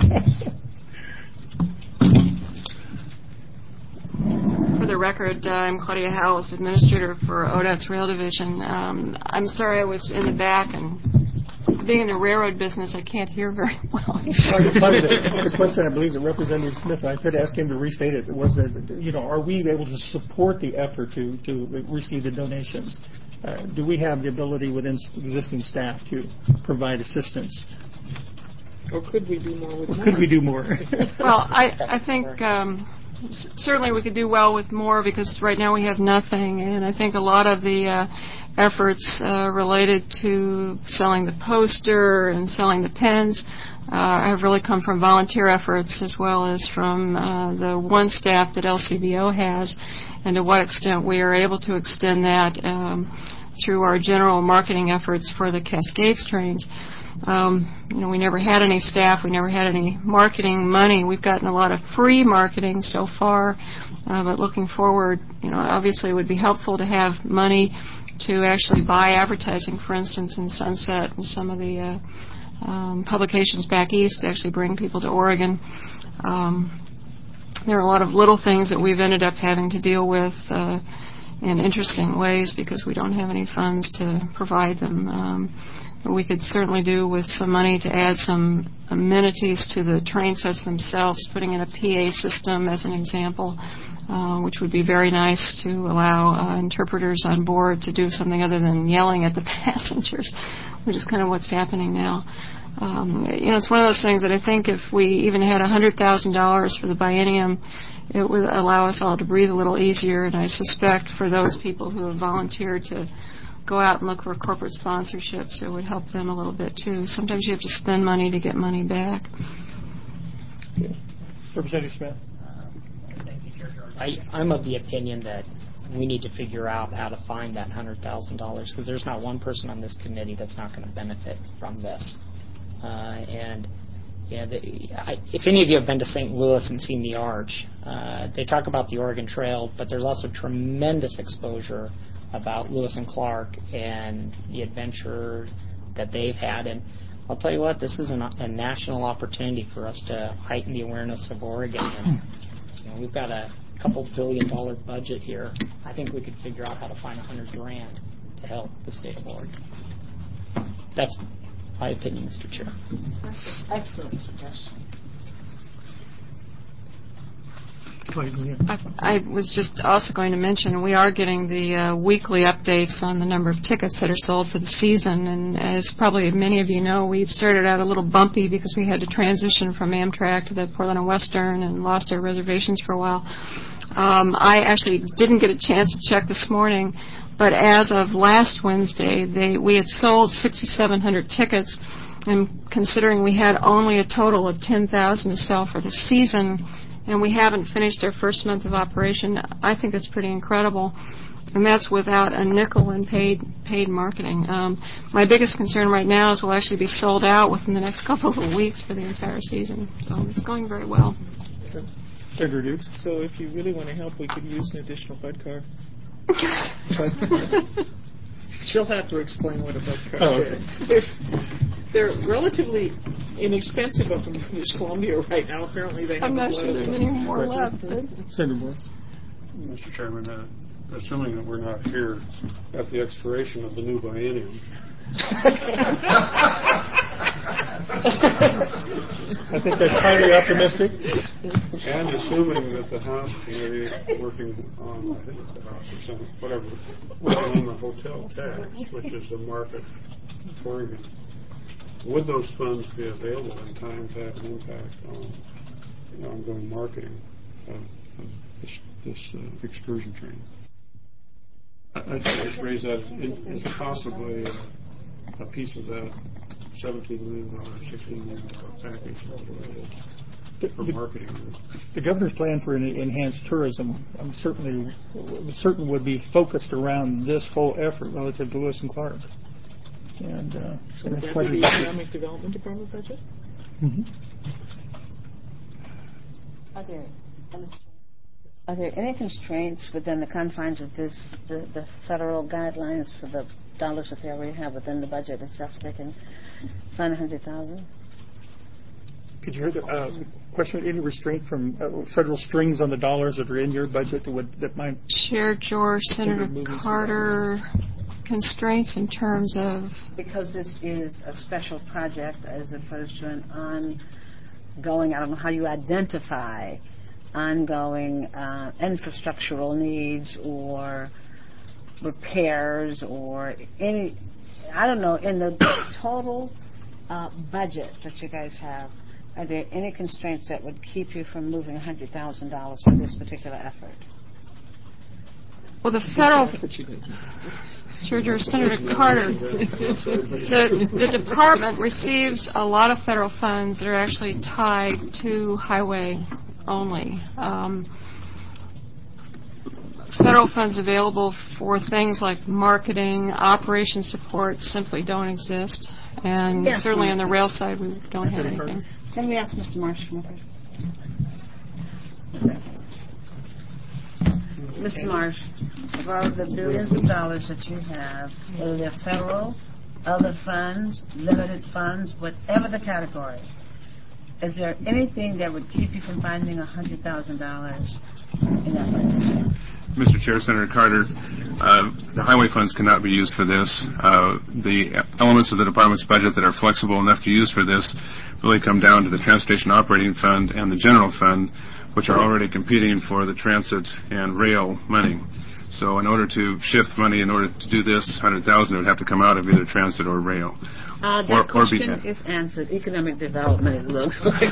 For the record, I'm Claudia Howells, Administrator for ODOT's Rail Division. I'm sorry I was in the back, and being in the railroad business, I can't hear very well. The question I believe that Representative Smith, and I could ask him to restate it, was that, are we able to support the effort to receive the donations? Do we have the ability within existing staff to provide assistance? Or could we do more with more? Could we do more? Well, I think certainly we could do well with more because right now we have nothing, and I think a lot of the efforts related to selling the poster and selling the pens have really come from volunteer efforts as well as from the one staff that LCBO has, and to what extent we are able to extend that through our general marketing efforts for the Cascades trains. We never had any staff. We never had any marketing money. We've gotten a lot of free marketing so far, but looking forward, obviously it would be helpful to have money to actually buy advertising, for instance, in Sunset and some of the publications back east to actually bring people to Oregon. There are a lot of little things that we've ended up having to deal with in interesting ways because we don't have any funds to provide them. We could certainly do with some money to add some amenities to the train sets themselves, putting in a PA system as an example, which would be very nice to allow interpreters on board to do something other than yelling at the passengers, which is kind of what's happening now. It's one of those things that I think if we even had $100,000 for the biennium, it would allow us all to breathe a little easier, and I suspect for those people who have volunteered to go out and look for corporate sponsorships, it would help them a little bit too. Sometimes you have to spend money to get money back. Representative Smith. I'm of the opinion that we need to figure out how to find that $100,000 because there's not one person on this committee that's not going to benefit from this. If any of you have been to St. Louis and seen the Arch, they talk about the Oregon Trail, but there's also tremendous exposure about Lewis and Clark and the adventure that they've had. And I'll tell you what, this is a national opportunity for us to heighten the awareness of Oregon. And, we've got a couple $1 billion budget here. I think we could figure out how to find $100,000 to help the state of Oregon. That's my opinion, Mr. Chair. Excellent suggestion. I was just also going to mention we are getting the weekly updates on the number of tickets that are sold for the season, and as probably many of you know, we've started out a little bumpy because we had to transition from Amtrak to the Portland and Western and lost our reservations for a while. I actually didn't get a chance to check this morning, but as of last Wednesday, we had sold 6,700 tickets, and considering we had only a total of 10,000 to sell for the season, and we haven't finished our first month of operation, I think that's pretty incredible. And that's without a nickel in paid marketing. My biggest concern right now is we'll actually be sold out within the next couple of weeks for the entire season. So it's going very well. Senator Dukes. So if you really want to help, we could use an additional Bud car. She'll have to explain what a Bud car is. They're relatively inexpensive up in British Columbia right now. Apparently they have I'm not sure there's any more left. Senator Morris. Mr. Chairman, assuming that we're not here at the expiration of the new biennium, I think that's highly optimistic. and assuming that the House Committee working on, I think it's the House or Senate, whatever, working on the hotel tax, which is a market for Oregon, would those funds be available in time to have an impact on the ongoing marketing of this excursion train? I'd just raise that as possibly a piece of that $17 million, $16 million package for marketing. The governor's plan for enhanced tourism certain would be focused around this whole effort relative to Lewis and Clark. And So that's would quite that be a the Economic Development Department budget? Are there any constraints within the confines of this, the federal guidelines for the dollars that they already have within the budget itself? They can fund 100,000. Could you hear the question? Any restraint from federal strings on the dollars that are in your budget that might? Chair George, Senator Carter, constraints in terms of? Because this is a special project as opposed to an ongoing, I don't know how you identify ongoing infrastructural needs or repairs or any, I don't know, in the total budget that you guys have, are there any constraints that would keep you from moving $100,000 for this particular effort? Well, the federal, Chair Senator Carter, the department receives a lot of federal funds that are actually tied to highway only. Federal funds available for things like marketing, operation support simply don't exist. And yes, certainly on the rail side, we don't have anything. Can we ask Mr. Marsh? Mr. Marsh, of all the billions of dollars that you have, whether they're federal, other funds, limited funds, whatever the category, is there anything that would keep you from finding $100,000 in that budget? Mr. Chair, Senator Carter, the highway funds cannot be used for this. The elements of the department's budget that are flexible enough to use for this really come down to the Transportation Operating Fund and the General Fund, which are already competing for the transit and rail money. So in order to shift money, in order to do this, $100,000 would have to come out of either transit or rail. That question is answered. Economic development, it looks like.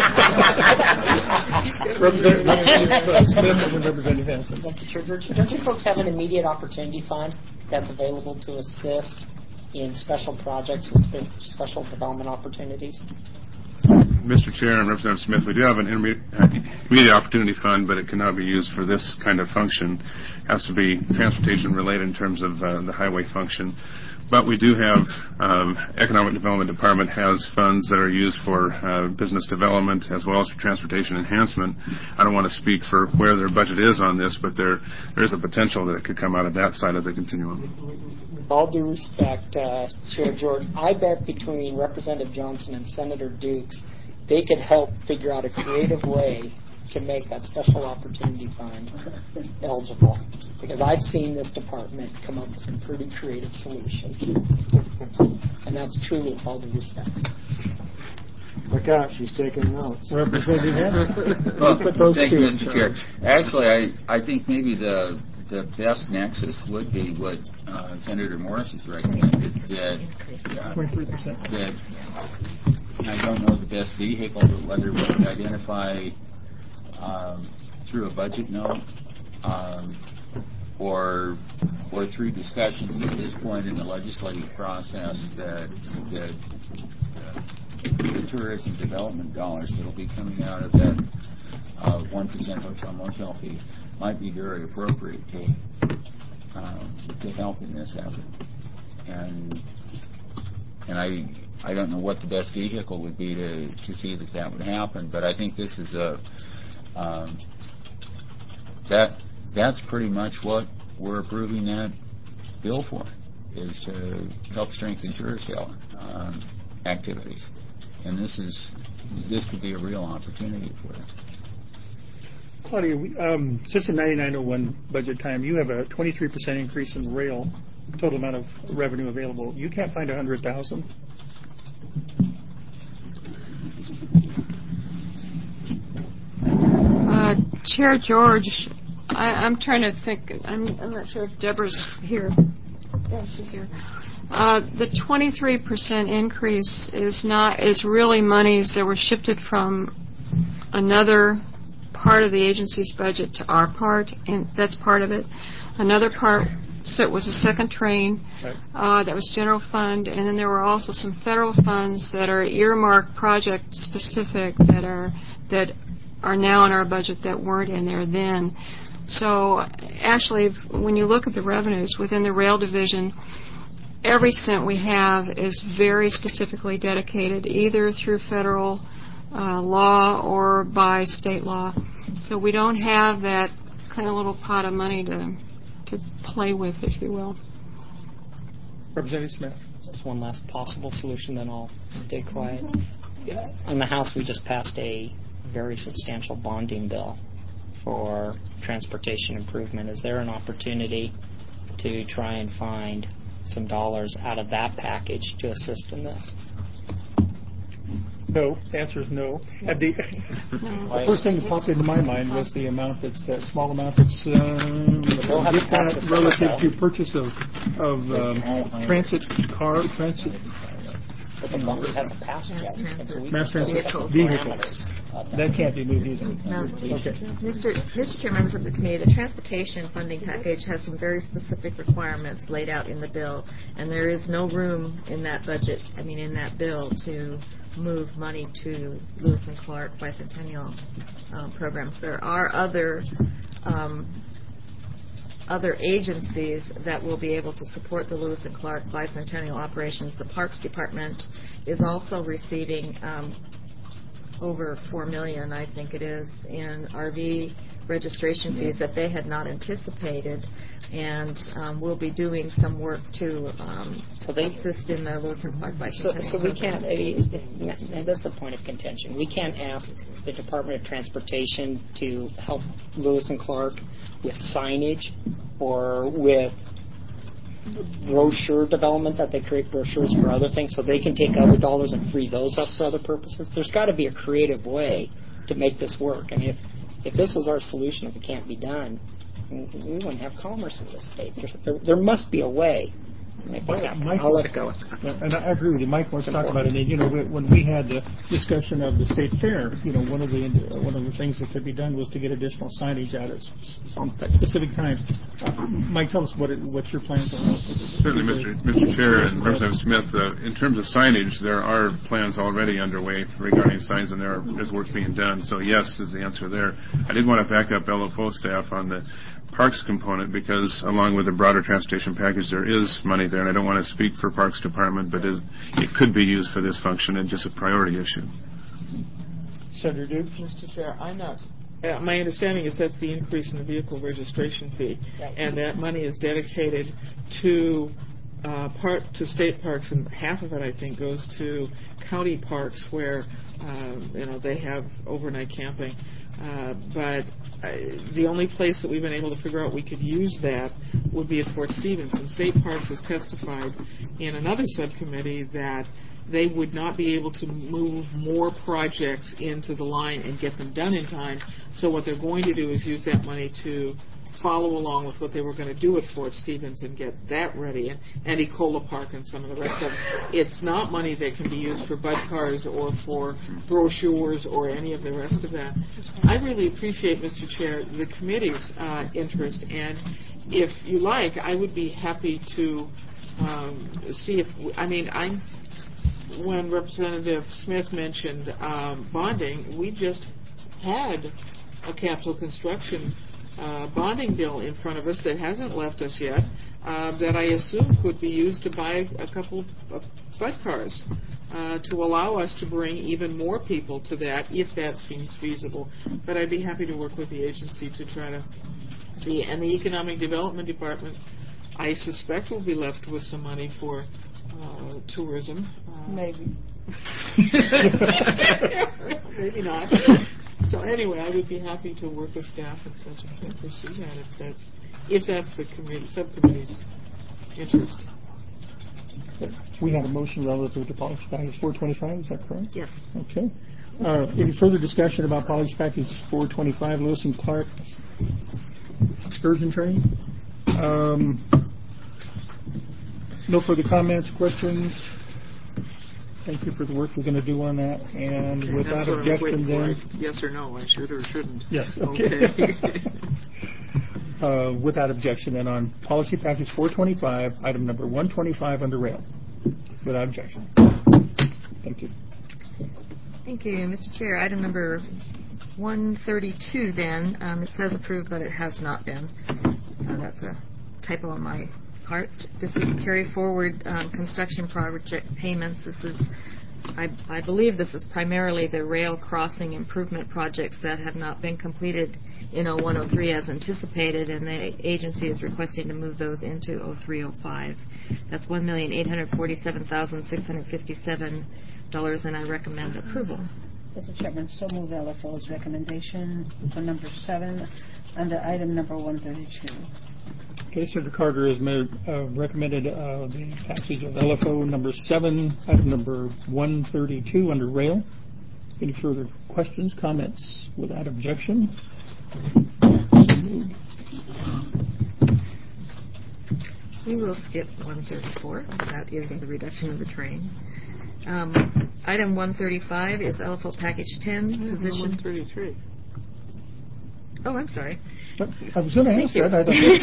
Representative Smith and Representative Hanson. Don't you folks have an immediate opportunity fund that's available to assist in special projects with special development opportunities? Mr. Chair and Representative Smith, we do have an immediate opportunity fund, but it cannot be used for this kind of function. It has to be transportation related in terms of the highway function. But we do have, Economic Development Department has funds that are used for business development as well as for transportation enhancement. I don't want to speak for where their budget is on this, but there is a potential that it could come out of that side of the continuum. With all due respect, Chair George, I bet between Representative Johnson and Senator Dukes, they could help figure out a creative way to make that special opportunity fund eligible. Because I've seen this department come up with some pretty creative solutions. And that's truly with all due respect. Look out, she's taking notes. Representative Hanson. Well, thank you, Mr. Chair. Actually, I think maybe the best nexus would be what Senator Morris has recommended, that 23%. That I don't know the best vehicle, but whether we can identify through a budget note or through discussions at this point in the legislative process that the tourism development dollars that will be coming out of that 1% hotel motel fee might be very appropriate to help in this effort. And I don't know what the best vehicle would be to see that would happen, but I think this is that's pretty much what we're approving that bill for, is to help strengthen tourist activities. And this could be a real opportunity for it. Claudia, since the 9901 budget time, you have a 23% increase in rail total amount of revenue available. You can't find 100,000. Chair George, I'm trying to think. I'm not sure if Deborah's here. Yeah, she's here. The 23% increase is really monies that were shifted from another part of the agency's budget to our part, and that's part of it. Another part was a second train that was general fund, and then there were also some federal funds that are earmarked project specific that are now in our budget that weren't in there then. So actually, when you look at the revenues within the rail division, every cent we have is very specifically dedicated either through federal law or by state law. So we don't have that kind of little pot of money to play with, if you will. Representative Smith. Just one last possible solution, then I'll stay quiet. In the House, we just passed a very substantial bonding bill for transportation improvement. Is there an opportunity to try and find some dollars out of that package to assist in this? No. The answer is no. The first thing that popped into my mind was the amount that's that small amount that's relative to purchase of transit. But the bundle hasn't passed yet. Mass transit vehicles. That can't be moved either. No. Okay. Mr. Chair, members of the committee, the transportation funding package has some very specific requirements laid out in the bill, and there is no room in that budget, in that bill, to move money to Lewis and Clark bicentennial programs. There are other agencies that will be able to support the Lewis and Clark bicentennial operations. The Parks Department is also receiving over $4 million, I think it is, in RV registration fees that they had not anticipated, and we'll be doing some work to assist in the Lewis and Clark bicentennial. So we can't, and that's the point of contention, we can't ask the Department of Transportation to help Lewis and Clark with signage or with brochure development, that they create brochures for other things so they can take other dollars and free those up for other purposes. There's got to be a creative way to make this work. If this was our solution, if it can't be done, we wouldn't have commerce in this state. There must be a way. I'll let it go. And I agree with you. Mike wants to talk about it. When we had the discussion of the state fair, one of the things that could be done was to get additional signage out at specific times. Mike, tell us what your plans are. Certainly, Mr. Chair and Representative Smith. In terms of signage, there are plans already underway regarding signs, and there is work being done. So yes is the answer there. I did want to back up LFO staff on the Parks component, because along with the broader transportation package, there is money there, and I don't want to speak for Parks Department, but it could be used for this function and just a priority issue. Senator Dukes? Mr. Chair, I'm not. My understanding is that's the increase in the vehicle registration fee, and that money is dedicated to state parks, and half of it, I think, goes to county parks where they have overnight camping. But the only place that we've been able to figure out we could use that would be at Fort Stevens. And State Parks has testified in another subcommittee that they would not be able to move more projects into the line and get them done in time. So what they're going to do is use that money to follow along with what they were going to do at Fort Stevens and get that ready, and Ecola Park and some of the rest of it. It's not money that can be used for bud cars or for brochures or any of the rest of that. I really appreciate, Mr. Chair, the committee's interest, and if you like, I would be happy to see if, when Representative Smith mentioned bonding, we just had a capital construction bonding bill in front of us that hasn't left us yet, that I assume could be used to buy a couple of bud cars to allow us to bring even more people to that, if that seems feasible. But I'd be happy to work with the agency to try to see. And the Economic Development Department, I suspect, will be left with some money for tourism. Maybe. Maybe not. So anyway, I would be happy to work with staff and such and pursue that if that's the subcommittee's interest. We have a motion relative to policy package 425. Is that correct? Yes. Okay. Any further discussion about policy package 425, Lewis and Clark excursion train? No further comments, questions? Thank you for the work we're going to do on that. And okay, without objection, then. Yes or no? I should or shouldn't? Yes. Okay. Without objection, then on policy package 425, item number 125 under rail. Without objection. Thank you. Thank you, Mr. Chair. Item number 132. Then it says approved, but it has not been. That's a typo on my part. This is carry forward construction project payments. This is, I believe this is primarily the rail crossing improvement projects that have not been completed in 0103 as anticipated, and the agency is requesting to move those into 0305. That's $1,847,657, and I recommend approval. Mr. Chairman, so move LFO's recommendation for number 7 under item number 132. Okay, Senator Carter has recommended the passage of LFO number 7, item number 132 under rail. Any further questions, comments? Without objection? We will skip 134. That is the reduction of the train. Item 135 is LFO package 10 position. 133. Oh, I'm sorry. I was going to ask that.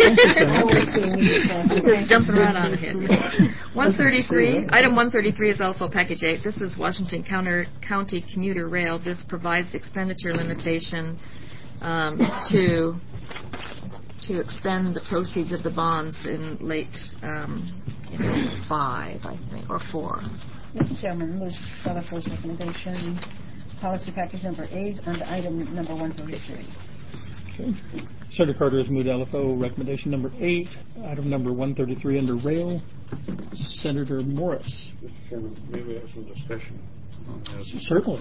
Just jumping right on ahead. 133. Item 133 is LFO package 8. This is Washington County Commuter Rail. This provides expenditure limitation to expend the proceeds of the bonds in late 5, I think, or 4. Mr. Chairman, move LFO's recommendation, policy package number 8 under item number 133. Okay. Senator Carter has moved LFO recommendation number 8, item number 133 under rail. Senator Morris. Mr. Chairman, maybe have some discussion on this. Certainly.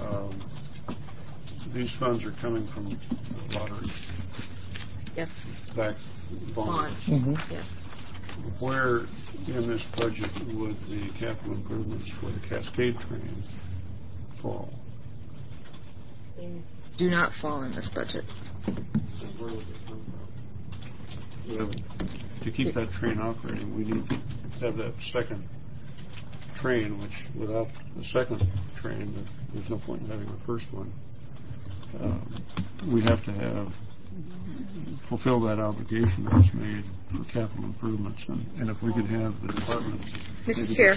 These funds are coming from lottery. Yes. Back bonds. Mm-hmm. Yes. Where in this budget would the capital improvements for the Cascade train fall? They do not fall in this budget. Where would they come from? To keep that train operating, we need to have that second train, which without the second train, there's no point in having the first one. We have to fulfill that obligation that's made for capital improvements, and if we could have the department. Mr. Chair,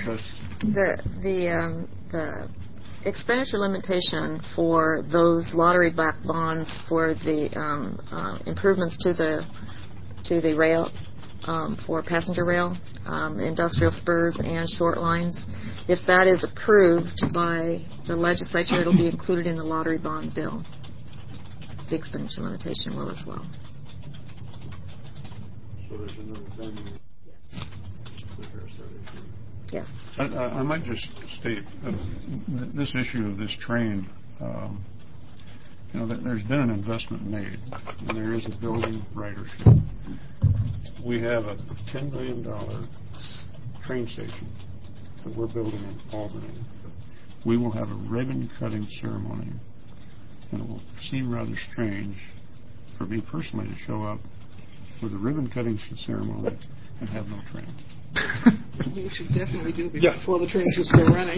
the expenditure limitation for those lottery-backed bonds for the improvements to the rail, for passenger rail, industrial spurs and short lines, if that is approved by the legislature, it'll be included in the lottery bond bill. The expenditure limitation will as well. So there's another venue. Yes. I might just state this issue of this train. There's been an investment made, and there is a building ridership. We have a $10 million train station that we're building in Albany. We will have a ribbon-cutting ceremony, and it will seem rather strange for me personally to show up for the ribbon-cutting ceremony and have no trains. You should definitely do it before the trains just go running.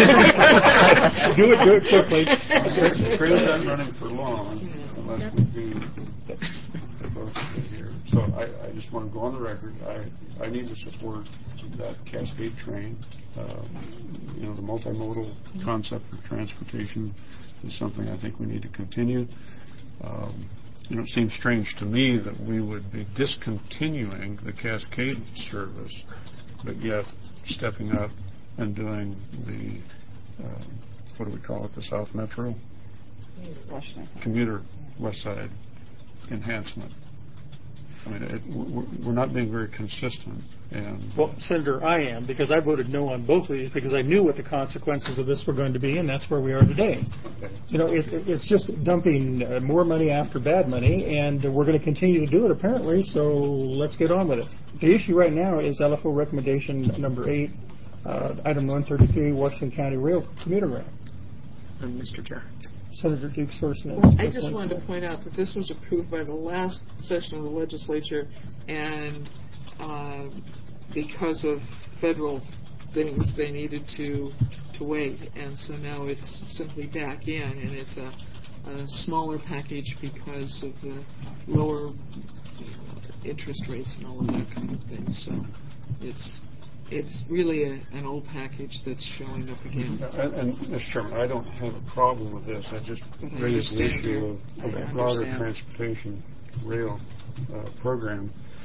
Do it quickly. The trains aren't running for long unless we do both here. So I just want to go on the record. I need to support that Cascade train. The multimodal concept of transportation is something I think we need to continue. It seems strange to me that we would be discontinuing the Cascade service, but yet stepping up and doing the, what do we call it, the South Metro? Commuter West Side enhancement. I mean, we're not being very consistent. Well, Senator, I am, because I voted no on both of these because I knew what the consequences of this were going to be, and that's where we are today. Okay. It's just dumping more money after bad money, and we're going to continue to do it, apparently, so let's get on with it. The issue right now is LFO recommendation number 8, item 133, Washington County Commuter Rail. Mr. Chair. Senator Dukes first. I just wanted to point out that this was approved by the last session of the legislature, and because of federal things, they needed to wait, and so now it's simply back in, and it's a smaller package because of the lower interest rates and all of that kind of thing. So it's really an old package that's showing up again. And Mr. Chairman, I don't have a problem with this. I just raised the issue of the broader transportation rail program.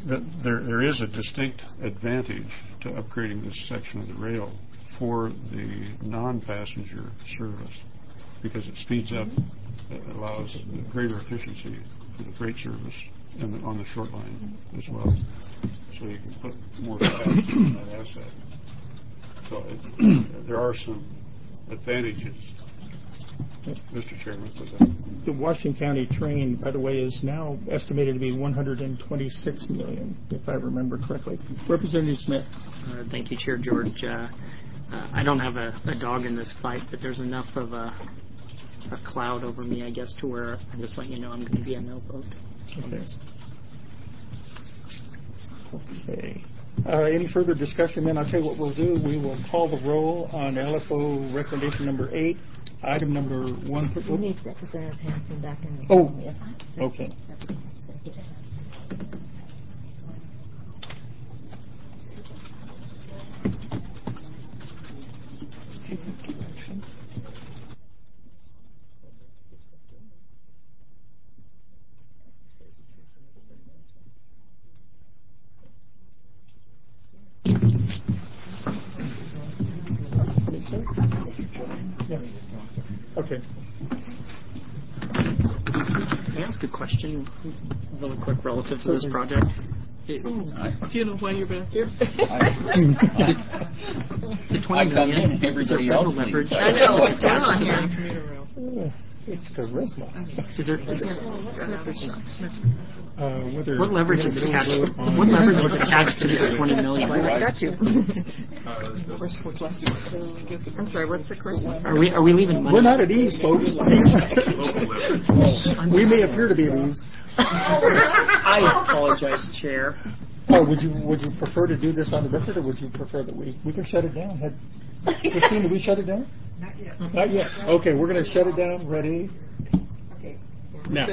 there is a distinct advantage to upgrading this section of the rail for the non-passenger service because it speeds up, it allows greater efficiency for the freight service and on the short line as well. So you can put more capacity in that asset. So there are some advantages, Mr. Chairman, for that. The Washington County train, by the way, is now estimated to be $126 million, if I remember correctly. Representative Smith. Thank you, Chair George. I don't have a dog in this fight, but there's enough of a cloud over me, I guess, to where I'm just letting you know I'm going to be a no vote. Okay. Any further discussion? Then I'll tell you what we'll do. We will call the roll on LFO recommendation number 8. Item number 1. We need Representative Hanson back in the room. Okay. Yes. Okay. Can I ask a question really quick relative to this project? Do you know why you're back here? The 20 million, everybody else leverage. I know, what's going on here? It's charisma. Is there, Whether what leverage is attached? What leverage is attached to this 20 million? I got you. I'm sorry. What's the question? Are we leaving money? We're not at ease, folks. We may appear to be at ease. I apologize, Chair. Oh, would you prefer to do this on the record, or would you prefer that we can shut it down? Christine, did we shut it down? Not yet. Not yet. Okay, we're going to shut it down. Ready? Okay. Now.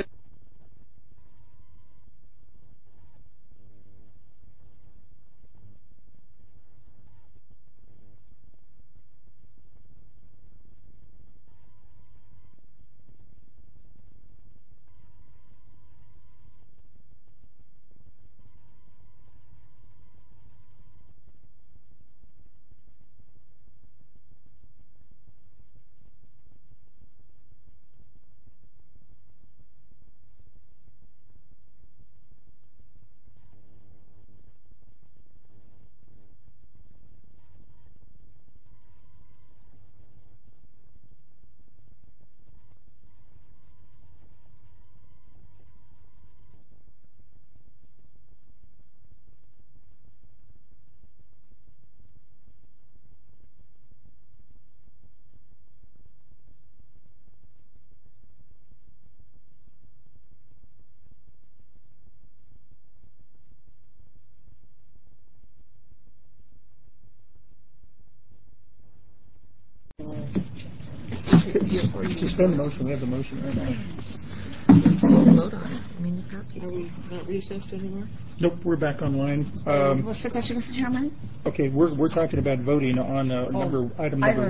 Suspend the motion. We have the motion right now. Vote on it. I mean, you've got Are we not recessed anymore? Nope, we're back online. What's the question, Mr. Chairman? Okay, we're talking about voting on item number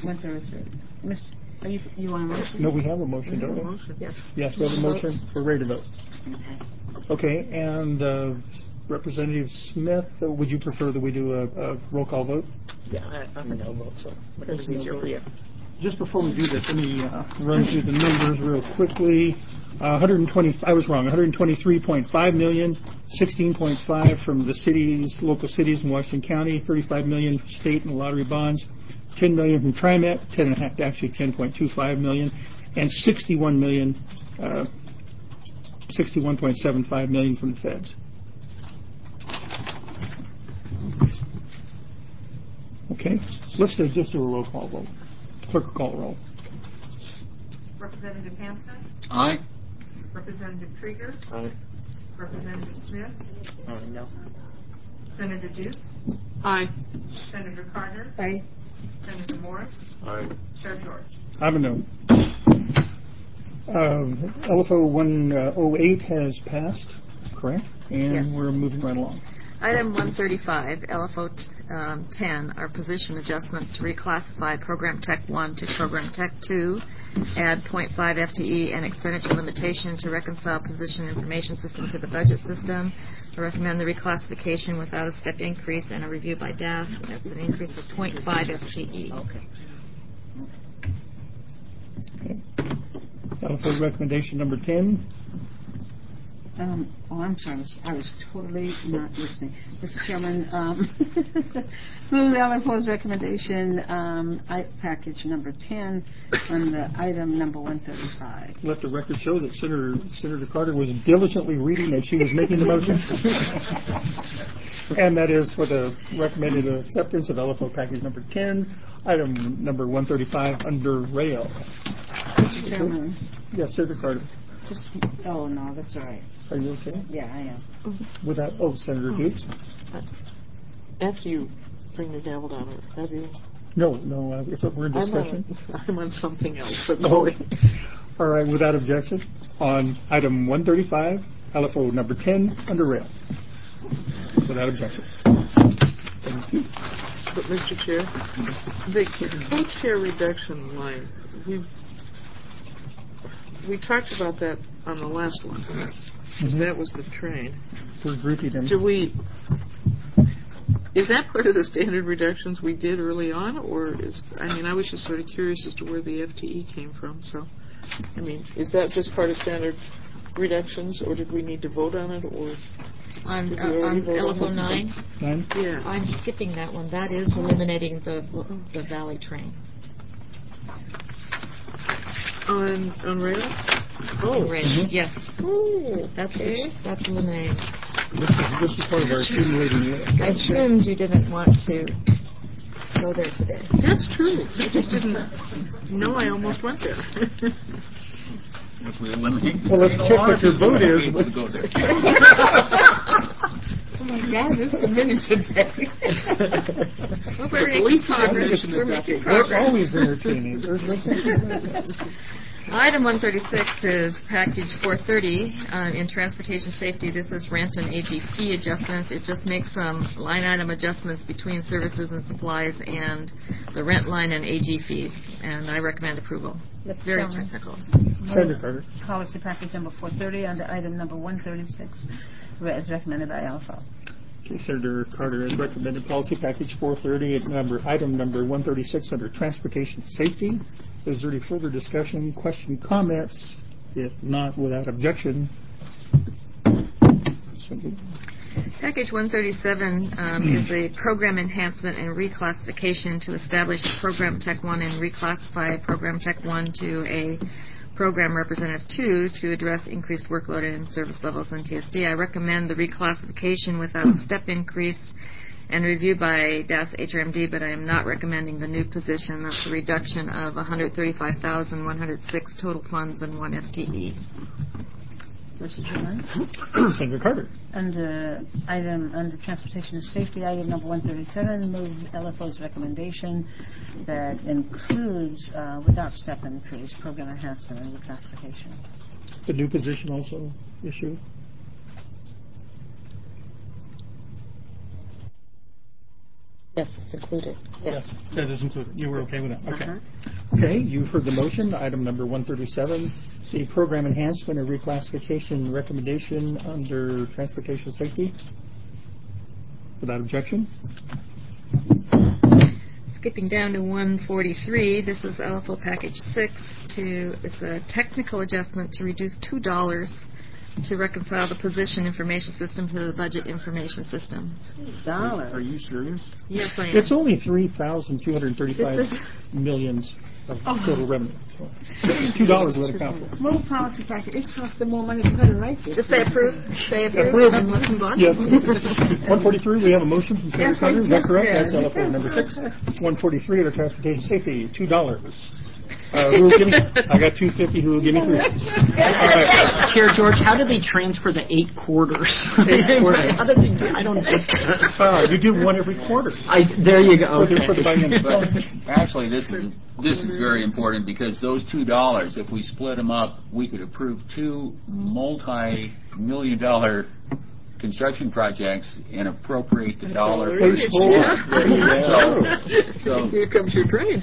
133. You want a motion? No, we have a motion, don't we? Yes. Yes, we have a motion. We're ready to vote. Okay, and Representative Smith, would you prefer that we do a roll call vote? Yeah, I'm a no vote, so whatever's easier for you. Just before we do this, let me run through the numbers real quickly. I was wrong. 123.5 million, 16.5 from the cities, local cities in Washington County, 35 million from state and lottery bonds, 10 million from TriMet, 10.25 million, and 61.75 million from the feds. Okay, let's just do a roll call vote. Clerk will call the roll. Representative Hanson? Aye. Representative Krieger? Aye. Representative Smith? No. Senator Dukes? Aye. Senator Carter? Aye. Senator Morris? Aye. Chair George? I'm a no. LFO 108 has passed, correct? And Yes. we're moving right along. Item 135, LFO 10, are position adjustments to reclassify Program Tech 1 to Program Tech 2, add 0.5 FTE and expenditure limitation to reconcile position information system to the budget system, I recommend the reclassification without a step increase and a review by DAS. That's an increase of 0.5 FTE. Okay. LFO recommendation number 10. I'm sorry, I was totally not listening. Mr. Chairman, move the LFO's recommendation, package number 10, on the item number 135. Let the record show that Senator Carter was diligently reading as she was making the motion. And that is for the recommended acceptance of LFO package number 10, item number 135 under rail. Mr. Chairman. Yes, Senator Carter. Oh, no, that's all right. Are you okay? Yeah, I am. Without, Senator Dukes? After you bring the gavel down, or have you? No, if it were in discussion. I'm on something else. So All right, without objection, on item 135, LFO number 10, under rail. Without objection. Thank you. But, Mr. Chair, the co-chair reduction line, we talked about that on the last one. Mm-hmm. That was the train. We're grouping them. Is that part of the standard reductions we did early on, or I was just sort of curious as to where the FTE came from. So, is that just part of standard reductions, or did we need to vote on it, or on LFO 9? Yeah, I'm skipping that one. That is eliminating the Valley train. On rail? Oh, rail. Mm-hmm. Yes. Oh, that's eliminating. This is part of our accumulating list. I assumed you didn't want to go there today. That's true. I just didn't know I almost went there. If we eliminate, well, let's check what your vote is. To go there. Oh my God, this committee's today. Well, we're making progress. We're making progress. We're always entertaining. Item 136 is package 430 in transportation safety. This is rent and AG fee adjustments. It just makes some line item adjustments between services and supplies and the rent line and AG fees, and I recommend approval. It's very technical. Senator Carter. Policy package number 430 under item number 136, as recommended by LFO. Okay, Senator Carter has recommended policy package 430 at item number 136 under transportation safety. Is there any further discussion, question, comments? If not, without objection. Package 137 is a program enhancement and reclassification to establish Program Tech 1 and reclassify Program Tech 1 to a Program Representative 2 to address increased workload and service levels in TSD. I recommend the reclassification without a step increase and review by DAS HRMD, but I am not recommending the new position. That's a reduction of 135,106 total funds and 1 FTE. Mr. Chairman. Senator Carter. Under transportation and safety, item number 137, move LFO's recommendation that includes, without step increase, program enhancement and reclassification. The new position also issued? Yes, it's included. Yes, that is included. You were okay with that? Okay. Okay, you've heard the motion. Item number 137, the program enhancement and reclassification recommendation under transportation safety. Without objection. Skipping down to 143, this is LFO package 6. It's a technical adjustment to reduce $2 to reconcile the position information system to the budget information system. Are you serious? Yes, I am. It's only 3,235 millions of total revenue. So $2 would account for. Move policy package. It costs them more money to write this. Just say approve. Say approve. And let's move on. Yes. 143, we have a motion from Senator Carter. Is that correct? That's LFO number 6. 143 under transportation safety, $2. Who will give me? I got $2.50. Who will give me $3? Chair George, how do they transfer the 8 quarters? 8 quarters. How do they do? I don't know. You do one every quarter. There you go. Okay. For the biennium. But actually, this is very important because those $2, if we split them up, we could approve 2 multi-million-dollar construction projects and appropriate the dollar. So here comes your train.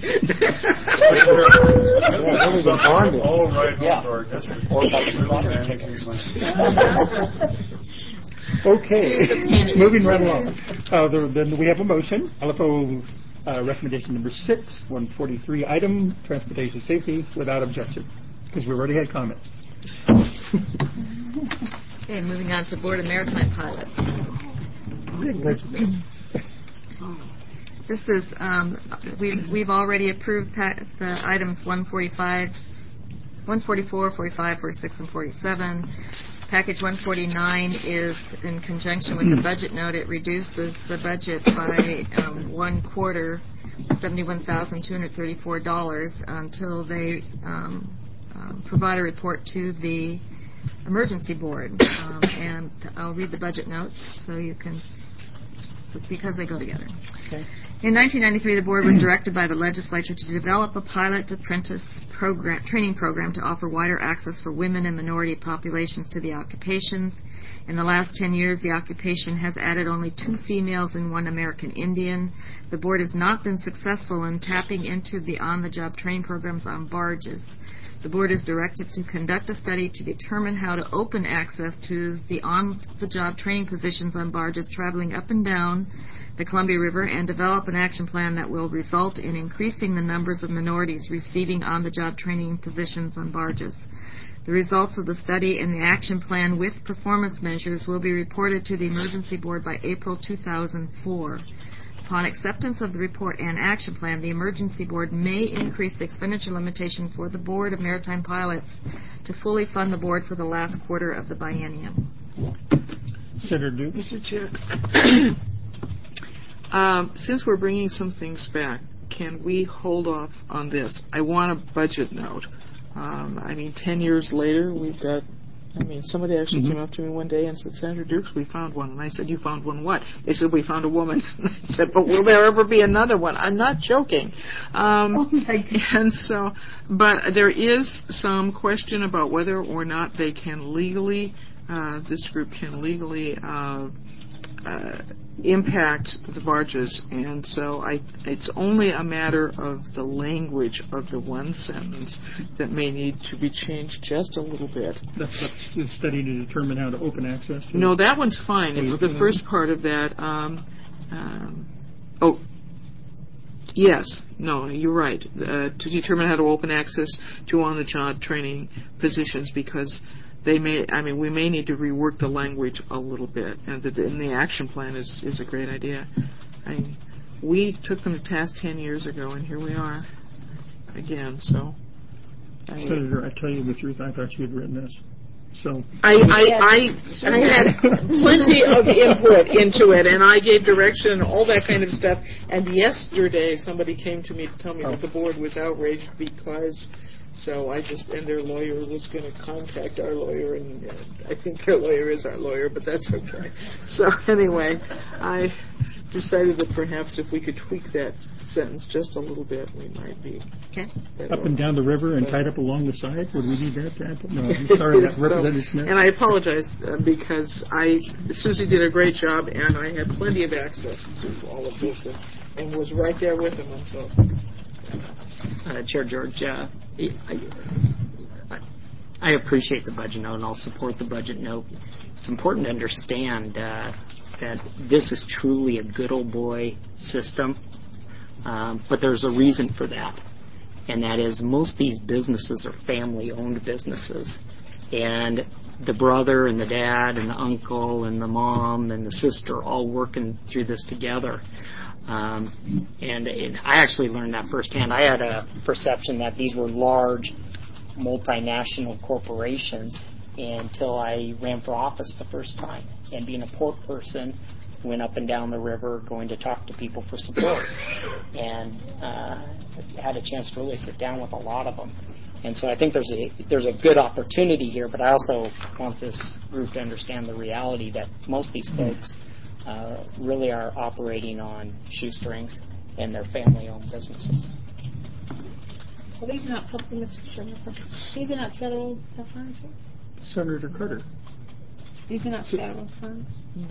Okay, To the penny. moving right along. Then we have a motion. LFO recommendation number 6, 143 item, transportation safety without objection, because we've already had comments. Okay, moving on to Board of Maritime Pilots. This is, we've already approved the items 145, 144, 45, 46, and 47. Package 149 is in conjunction with the budget note. It reduces the budget by 1/4, $71,234, until they provide a report to the emergency board. And I'll read the budget notes so you can, because they go together. Okay. In 1993, the board was directed by the legislature to develop a pilot apprentice training program to offer wider access for women and minority populations to the occupations. In the last 10 years, the occupation has added only 2 females and 1 American Indian. The board has not been successful in tapping into the on-the-job training programs on barges. The board is directed to conduct a study to determine how to open access to the on-the-job training positions on barges traveling up and down the Columbia River, and develop an action plan that will result in increasing the numbers of minorities receiving on-the-job training positions on barges. The results of the study and the action plan with performance measures will be reported to the Emergency Board by April 2004. Upon acceptance of the report and action plan, the Emergency Board may increase the expenditure limitation for the Board of Maritime Pilots to fully fund the board for the last quarter of the biennium. Senator Duke. Mr. Chair, since we're bringing some things back, can we hold off on this? I want a budget note. 10 years later, we've got, somebody actually came up to me one day and said, Senator Dukes, we found one. And I said, you found one what? They said, we found a woman. And I said, but will there ever be another one? I'm not joking. And so, but there is some question about whether or not they can legally, this group can legally impact the barges, and so it's only a matter of the language of the one sentence that may need to be changed just a little bit. That's the study to determine how to open access to. No, that one's fine. It's the first part of that. Yes, no, you're right. To determine how to open access to on-the-job training positions, because we may need to rework the language a little bit, and the action plan is a great idea. We took them to task 10 years ago, and here we are again. So, Senator, I tell you the truth. I thought you had written this. So I had plenty of input into it, and I gave direction and all that kind of stuff. And yesterday, somebody came to me to tell me that the board was outraged because. So and their lawyer was going to contact our lawyer, and I think their lawyer is our lawyer, but that's okay. So anyway, I decided that perhaps if we could tweak that sentence just a little bit, we might be better. Up and down the river and tied up along the side? Would we need that to happen? No, sorry, Representative Smith. And I apologize because Susie did a great job, and I had plenty of access to all of this and was right there with him until... Chair George, I appreciate the budget note, and I'll support the budget note. It's important to understand that this is truly a good old boy system, but there's a reason for that, and that is most of these businesses are family-owned businesses, and the brother and the dad and the uncle and the mom and the sister all working through this together. And I actually learned that firsthand. I had a perception that these were large multinational corporations until I ran for office the first time. And being a port person, went up and down the river going to talk to people for support. And had a chance to really sit down with a lot of them. And so I think there's a good opportunity here, but I also want this group to understand the reality that most of these folks really are operating on shoestrings and they're family-owned businesses. Well, these are not public, Mr. Chairman. These are not federal funds. Senator Carter. These are not federal funds.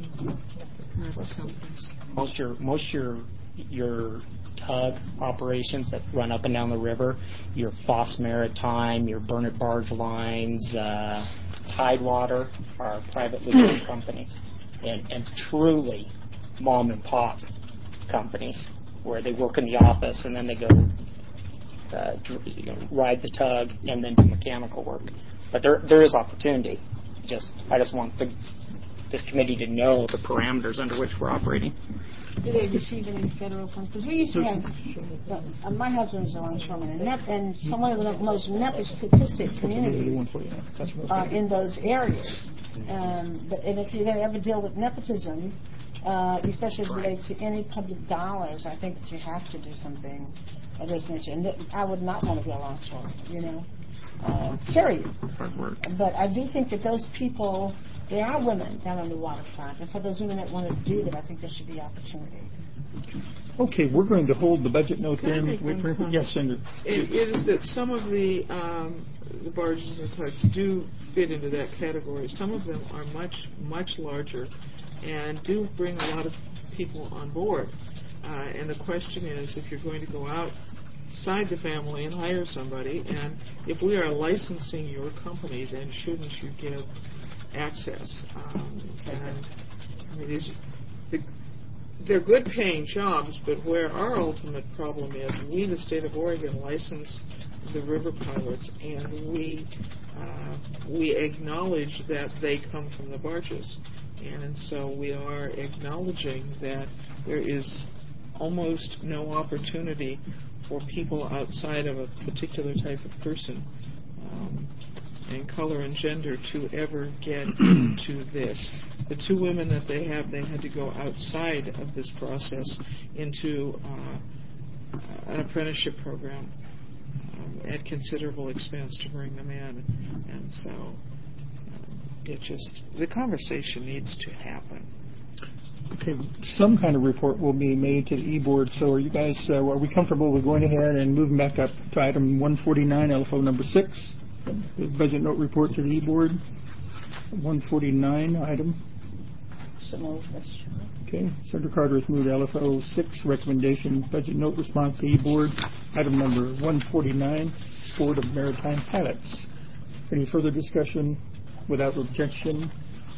Most your tug operations that run up and down the river, your Foss Maritime, your Burnett Barge Lines, Tidewater are privately owned companies. and truly mom and pop companies where they work in the office and then they go ride the tug and then do mechanical work. But there is opportunity. I just want this committee to know the parameters under which we're operating. Do they receive any federal funds? Because we used to have, my husband's a longshoreman, and some of the most statistic communities are in those areas. And if you're going to ever deal with nepotism, especially as it relates to any public dollars, I think that you have to do something of this nature. And I would not want to be a longshoreman, period. But I do think that those people, there are women down on the waterfront, and for those women that want to do that, I think there should be opportunity. Okay, we're going to hold the budget note there. Yes, Senator. It is that some of the barges and tugs do fit into that category. Some of them are much, much larger and do bring a lot of people on board. And the question is, if you're going to go outside the family and hire somebody, and if we are licensing your company, then shouldn't you give access? And I mean, they're good-paying jobs, but where our ultimate problem is, we, the state of Oregon, license the river pilots, and we acknowledge that they come from the barges, and so we are acknowledging that there is almost no opportunity for people outside of a particular type of person and color and gender to ever get into this. The two women that they had to go outside of this process into an apprenticeship program at considerable expense to bring them in. And so the conversation needs to happen. Okay, some kind of report will be made to the E-Board. So are you guys, are we comfortable with going ahead and moving back up to item 149, LFO number 6? The budget note report to the E-Board. 149 item. So moved, Mr. Chairman. Okay, Senator Carter has moved LFO 6 recommendation budget note response to E-Board. Item number 149, Board of Maritime Pilots. Any further discussion without objection?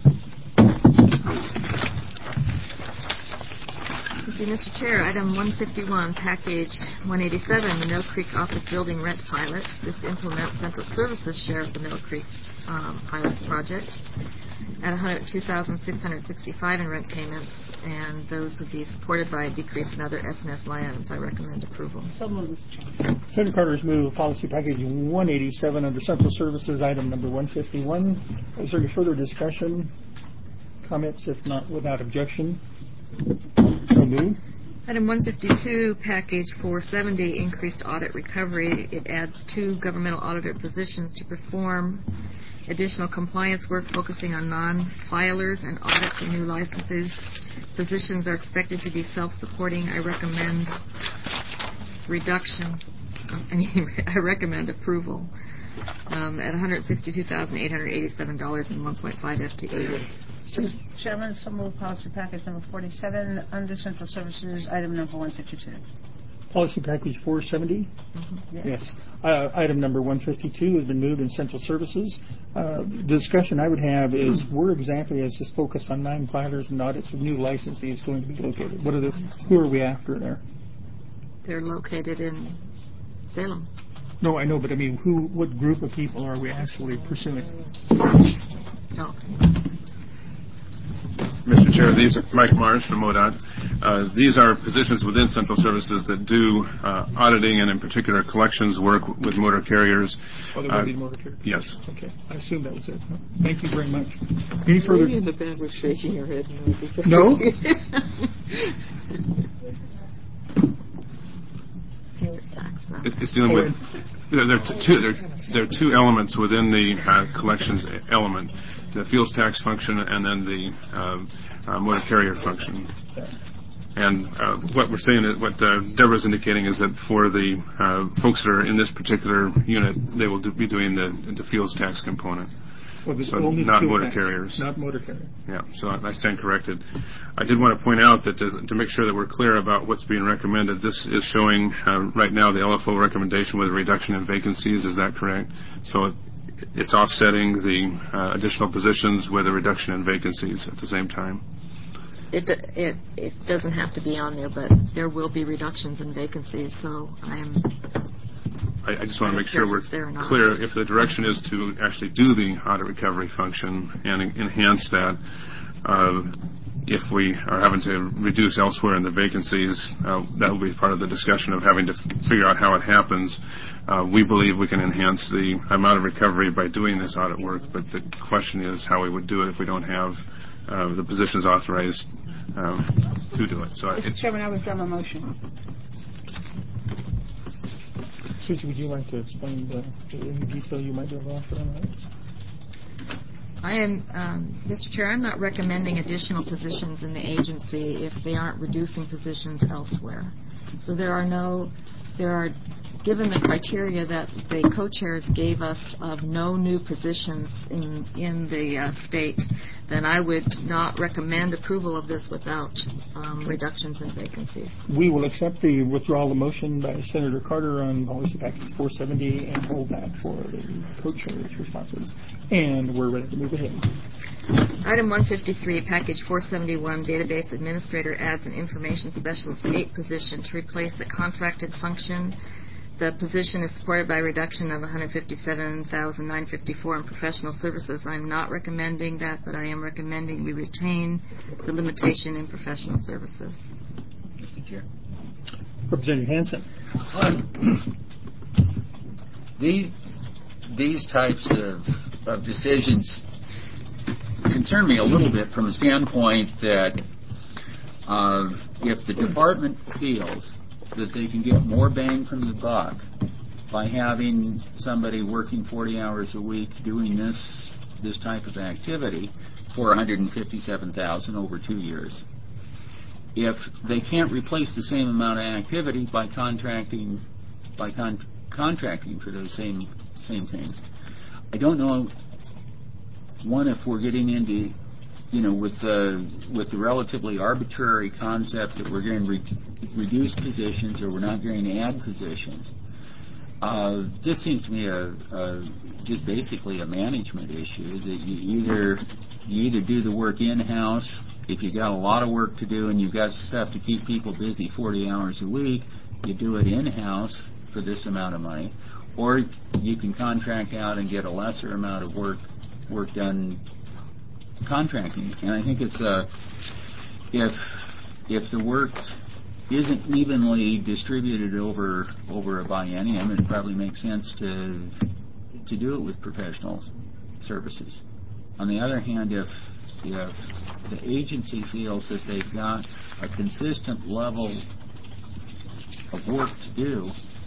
Thank you, Mr. Chair. Item 151, Package 187, the Mill Creek Office Building Rent Pilot. This implements Central Services' share of the Mill Creek pilot project at $102,665 in rent payments, and those would be supported by a decrease in other S&S line items. I recommend approval. So moved, Mr. Chairman. Senator Carter has moved policy package 187 under Central Services, item number 151. Is there any further discussion? Comments? If not, without objection. So moved. Item 152, Package 470, increased audit recovery. It adds 2 governmental auditor positions to perform additional compliance work focusing on non-filers and audits and new licenses. Positions are expected to be self-supporting. I recommend I recommend approval at $162,887 and 1.5 FTE. Mr. Chairman, so moved policy package number 47 under Central Services, item number 152. Policy package 470? Mm-hmm. Yes. Item number 152 has been moved in Central Services. The discussion I would have is where exactly is this focus on non-filers and audits of new licensees going to be located? Who are we after there? They're located in Salem. No, I know, but I mean, what group of people are we actually pursuing? Oh. Mr. Chair, these are Mike Mars from MoDOT. These are positions within Central Services that do auditing and, in particular, collections work with motor carriers. Oh, they will be motor carriers? Yes. Okay, I assume that was it. Thank you very much. Any further? Lady in the band was shaking her head. No? It's dealing with. There are two elements within the collections element: the fuels tax function and then the motor carrier function. And what we're saying is, what Deborah's indicating is that for the folks that are in this particular unit, they will be doing the fuels tax component. Well, so not motor carriers. Not motor carriers. Yeah, so I stand corrected. I did want to point out that to make sure that we're clear about what's being recommended, this is showing right now the LFO recommendation with a reduction in vacancies. Is that correct? So it's offsetting the additional positions with a reduction in vacancies at the same time. It doesn't have to be on there, but there will be reductions in vacancies, so I just want to make sure we're clear. If the direction is to actually do the audit recovery function and enhance that, if we are having to reduce elsewhere in the vacancies, that will be part of the discussion of having to figure out how it happens. We believe we can enhance the amount of recovery by doing this audit work, but the question is how we would do it if we don't have the positions authorized to do it. So Mr. Chairman, I withdraw my motion. Susie, would you like to explain in detail you might have offered on that? I am, Mr. Chair, I'm not recommending additional positions in the agency if they aren't reducing positions elsewhere. So given the criteria that the co-chairs gave us of no new positions in the state, then I would not recommend approval of this without reductions in vacancies. We will accept the withdrawal of motion by Senator Carter on policy package 470 and hold that for the co-chair's responses. And we're ready to move ahead. Item 153, package 471, database administrator adds an information specialist 8 position to replace a contracted function. The position is supported by a reduction of $157,954 in professional services. I'm not recommending that, but I am recommending we retain the limitation in professional services. Mr. Chair. Representative Hansen. These types of decisions concern me a little bit from the standpoint that if the department feels that they can get more bang from the buck by having somebody working 40 hours a week doing this type of activity for $157,000 over 2 years. If they can't replace the same amount of activity by contracting for those same things, I don't know. One, if we're getting into with the relatively arbitrary concept that we're going to reduce positions or we're not going to add positions, this seems to me just basically a management issue that you either do the work in-house if you got a lot of work to do and you've got stuff to keep people busy 40 hours a week, you do it in-house for this amount of money, or you can contract out and get a lesser amount of work done contracting. And I think it's if the work isn't evenly distributed over a biennium, it probably makes sense to do it with professional services. On the other hand, if the agency feels that they've got a consistent level of work to do,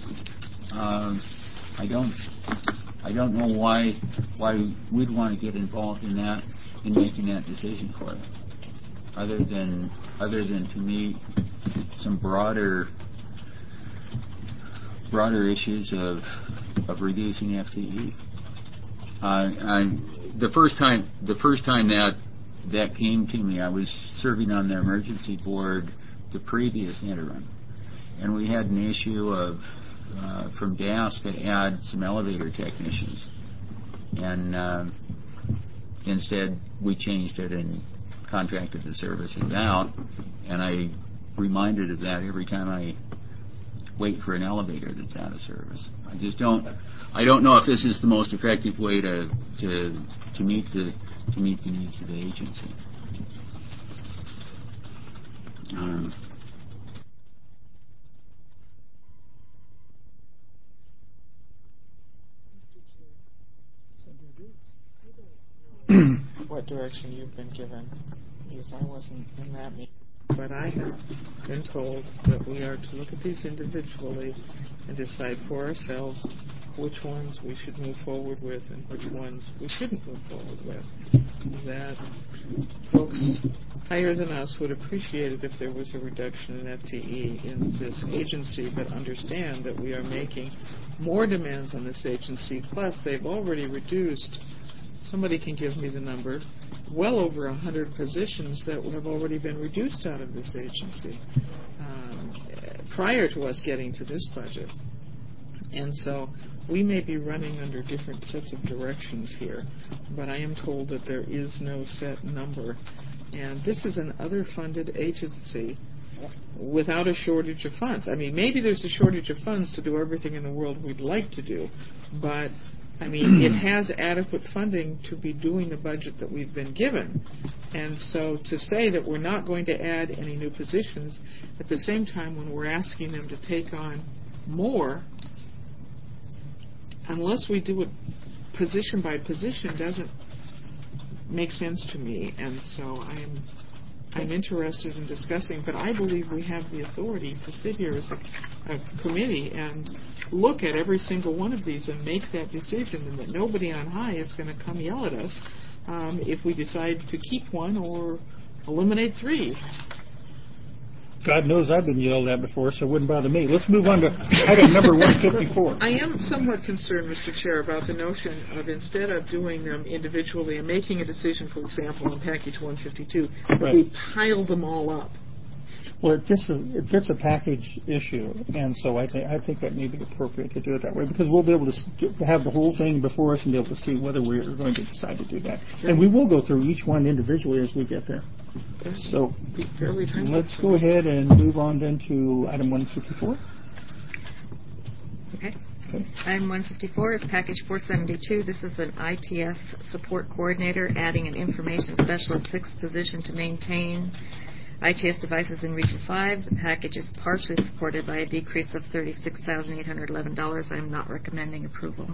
I don't know why we'd want to get involved in that, in making that decision for them, other than to meet some broader issues of reducing FTE. The first time that came to me, I was serving on the emergency board the previous interim, and we had an issue of from DAS to add some elevator technicians, and instead we changed it and contracted the services out, and I reminded of that every time I wait for an elevator that's out of service. I don't know if this is the most effective way to meet the needs of the agency. What direction you've been given, because I wasn't in that meeting. But I have been told that we are to look at these individually and decide for ourselves which ones we should move forward with and which ones we shouldn't move forward with. That folks higher than us would appreciate it if there was a reduction in FTE in this agency, but understand that we are making more demands on this agency, plus they've already reduced, somebody can give me the number, well over 100 positions that have already been reduced out of this agency prior to us getting to this budget. And so we may be running under different sets of directions here, but I am told that there is no set number. And this is an other-funded agency without a shortage of funds. I mean, maybe there's a shortage of funds to do everything in the world we'd like to do, but, I mean, it has adequate funding to be doing the budget that we've been given. And so to say that we're not going to add any new positions at the same time when we're asking them to take on more, unless we do it position by position, doesn't make sense to me. And so I'm interested in discussing, but I believe we have the authority to sit here as a committee and look at every single one of these and make that decision, and that nobody on high is going to come yell at us if we decide to keep one or eliminate 3. God knows I've been yelled at before, so it wouldn't bother me. Let's move on to item number 154. I am somewhat concerned, Mr. Chair, about the notion of, instead of doing them individually and making a decision, for example, on package 152, that we pile them all up. Well, it fits a package issue, and so I think that may be appropriate to do it that way, because we'll be able to have the whole thing before us and be able to see whether we're going to decide to do that. And we will go through each one individually as we get there. So let's go ahead and move on then to item 154. Okay. Item 154 is package 472. This is an ITS support coordinator, adding an information specialist 6th position to maintain ITS devices in Region 5. The package is partially supported by a decrease of $36,811. I am not recommending approval.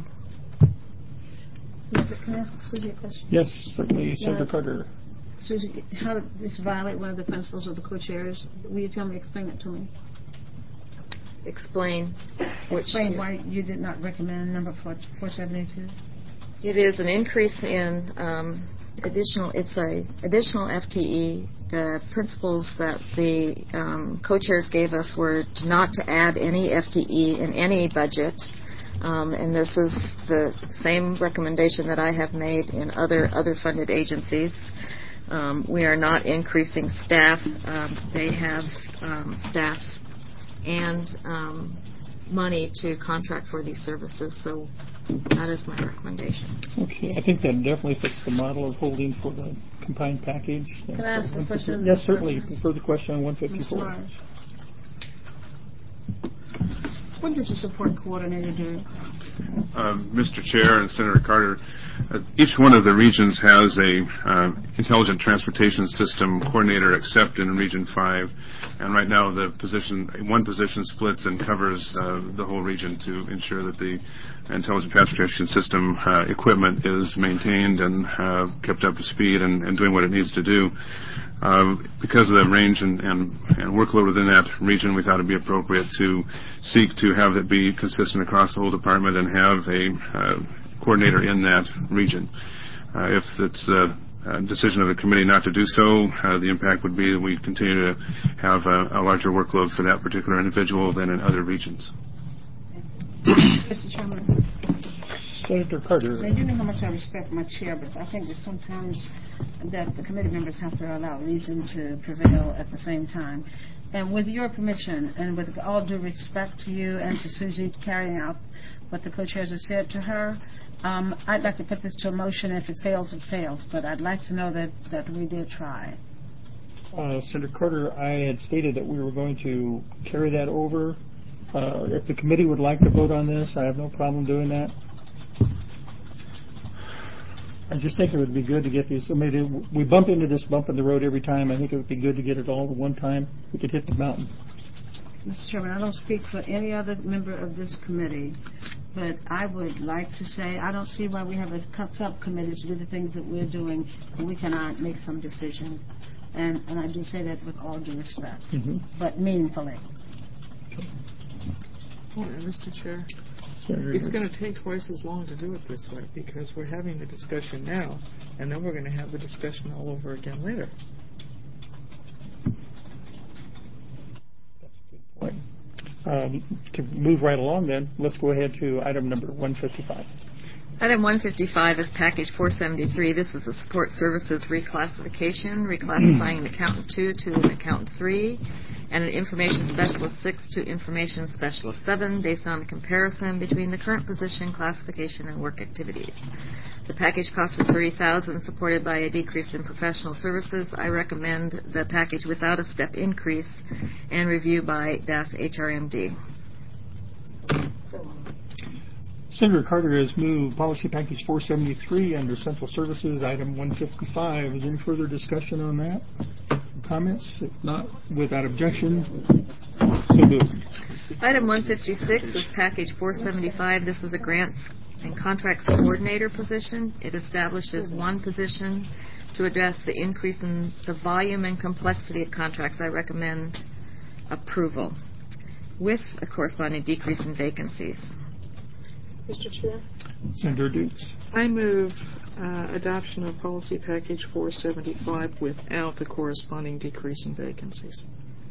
Can I ask Susie a question? Yes, certainly, Senator Carter. Susie, how did this violate one of the principles of the co-chairs? Will you explain it to me? Explain why you did not recommend number 472. It is an increase in additional FTE. The principles that the co-chairs gave us were not to add any FTE in any budget, and this is the same recommendation that I have made in other funded agencies. We are not increasing staff. They have staff and money to contract for these services, so that is my recommendation. Okay, I think that definitely fits the model of holding for the combined package. Can I ask a question? Yes, certainly. Further question on 154. What does the support coordinator do? Mr. Chair and Senator Carter, each one of the regions has a intelligent transportation system coordinator except in Region 5, and right now one position splits and covers the whole region to ensure that the intelligent transportation system equipment is maintained and kept up to speed and doing what it needs to do. Because of the range and workload within that region, we thought it would be appropriate to seek to have it be consistent across the whole department and have a coordinator in that region. If it's the decision of the committee not to do so, the impact would be that we continue to have a larger workload for that particular individual than in other regions. Mr. Chairman. Senator Carter. Now, you know how much I respect my chair, but I think that sometimes that the committee members have to allow reason to prevail at the same time. And with your permission, and with all due respect to you and to Susie carrying out what the co-chairs have said to her, I'd like to put this to a motion. If it fails, it fails. But I'd like to know that we did try. Senator Carter, I had stated that we were going to carry that over. If the committee would like to vote on this, I have no problem doing that. I just think it would be good to get these. We bump into this bump in the road every time. I think it would be good to get it all at one time. We could hit the mountain. Mr. Chairman, I don't speak for any other member of this committee, but I would like to say I don't see why we have a subcommittee to do the things that we're doing, and we cannot make some decision. And I do say that with all due respect, but meaningfully. Mr. Chair. It's going to take twice as long to do it this way because we're having the discussion now, and then we're going to have the discussion all over again later. That's a good point. To move right along then, let's go ahead to item number 155. Item 155 is package 473. This is a support services reclassification, reclassifying an accountant 2 to an accountant 3, and an information specialist 6 to information specialist 7 based on a comparison between the current position, classification, and work activities. The package cost is $30,000, supported by a decrease in professional services. I recommend the package without a step increase and review by DAS HRMD. Senator Carter has moved policy package 473 under central services, item 155. Is there any further discussion on that? Comments? If not, without objection, so moved. Item 156 is package 475. This is a grants and contracts coordinator position. It establishes one position to address the increase in the volume and complexity of contracts. I recommend approval with a corresponding decrease in vacancies. Mr. Chair? Senator Dukes. I move adoption of policy package 475 without the corresponding decrease in vacancies.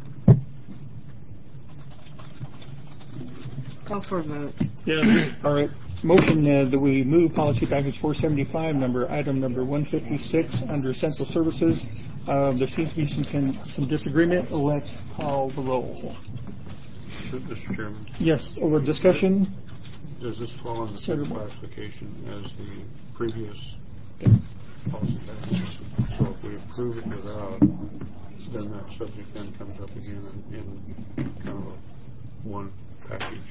Call for a vote. Yes. All right. Motion that we move policy package 475, item number 156 under central services. There seems to be some disagreement. Let's call the roll. Mr. Chairman? Yes. Over discussion. Does this fall in the same classification as the previous policy package? So if we approve it without, then that subject then comes up again in kind of one package?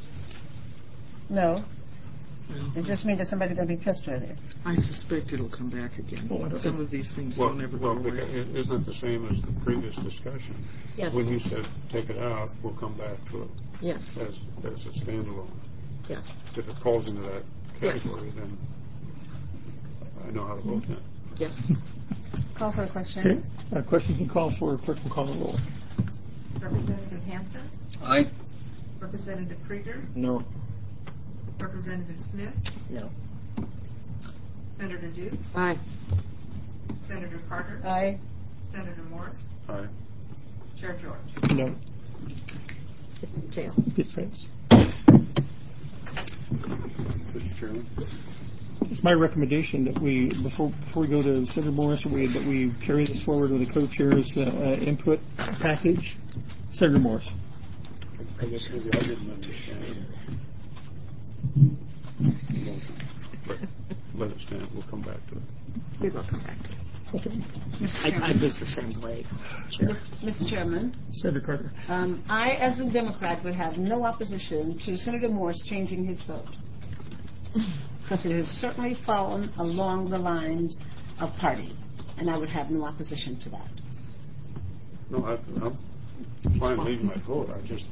No. It just means that somebody's going to be pissed with it. I suspect it'll come back again. Some of these things don't ever go away. Isn't it the same as the previous discussion? Yes. When you said take it out, we'll come back to it Yes. as a standalone. Yes. If it falls into that category, then I know how to vote then. Yes. Call for a question. Okay. Question can call for. Clerk will call the roll. Representative Hansen? Aye. Representative Krieger? No. Representative Smith? No. Senator Dukes? Aye. Senator Carter? Aye. Senator Morse? Aye. Chair George? No. Fail. It fails. Mr. Chairman? It's my recommendation that we, before we go to Senator Morris, that we carry this forward with the co-chair's input package. Senator Morris. I guess maybe I didn't understand. But let it stand. We'll come back to it. We will come back to it. Okay. I was the same way, Chair. Mr. Chairman, Senator Carter. I, as a Democrat, would have no opposition to Senator Morse changing his vote, because it has certainly fallen along the lines of party, and I would have no opposition to that. No, I'm fine leaving my vote. I just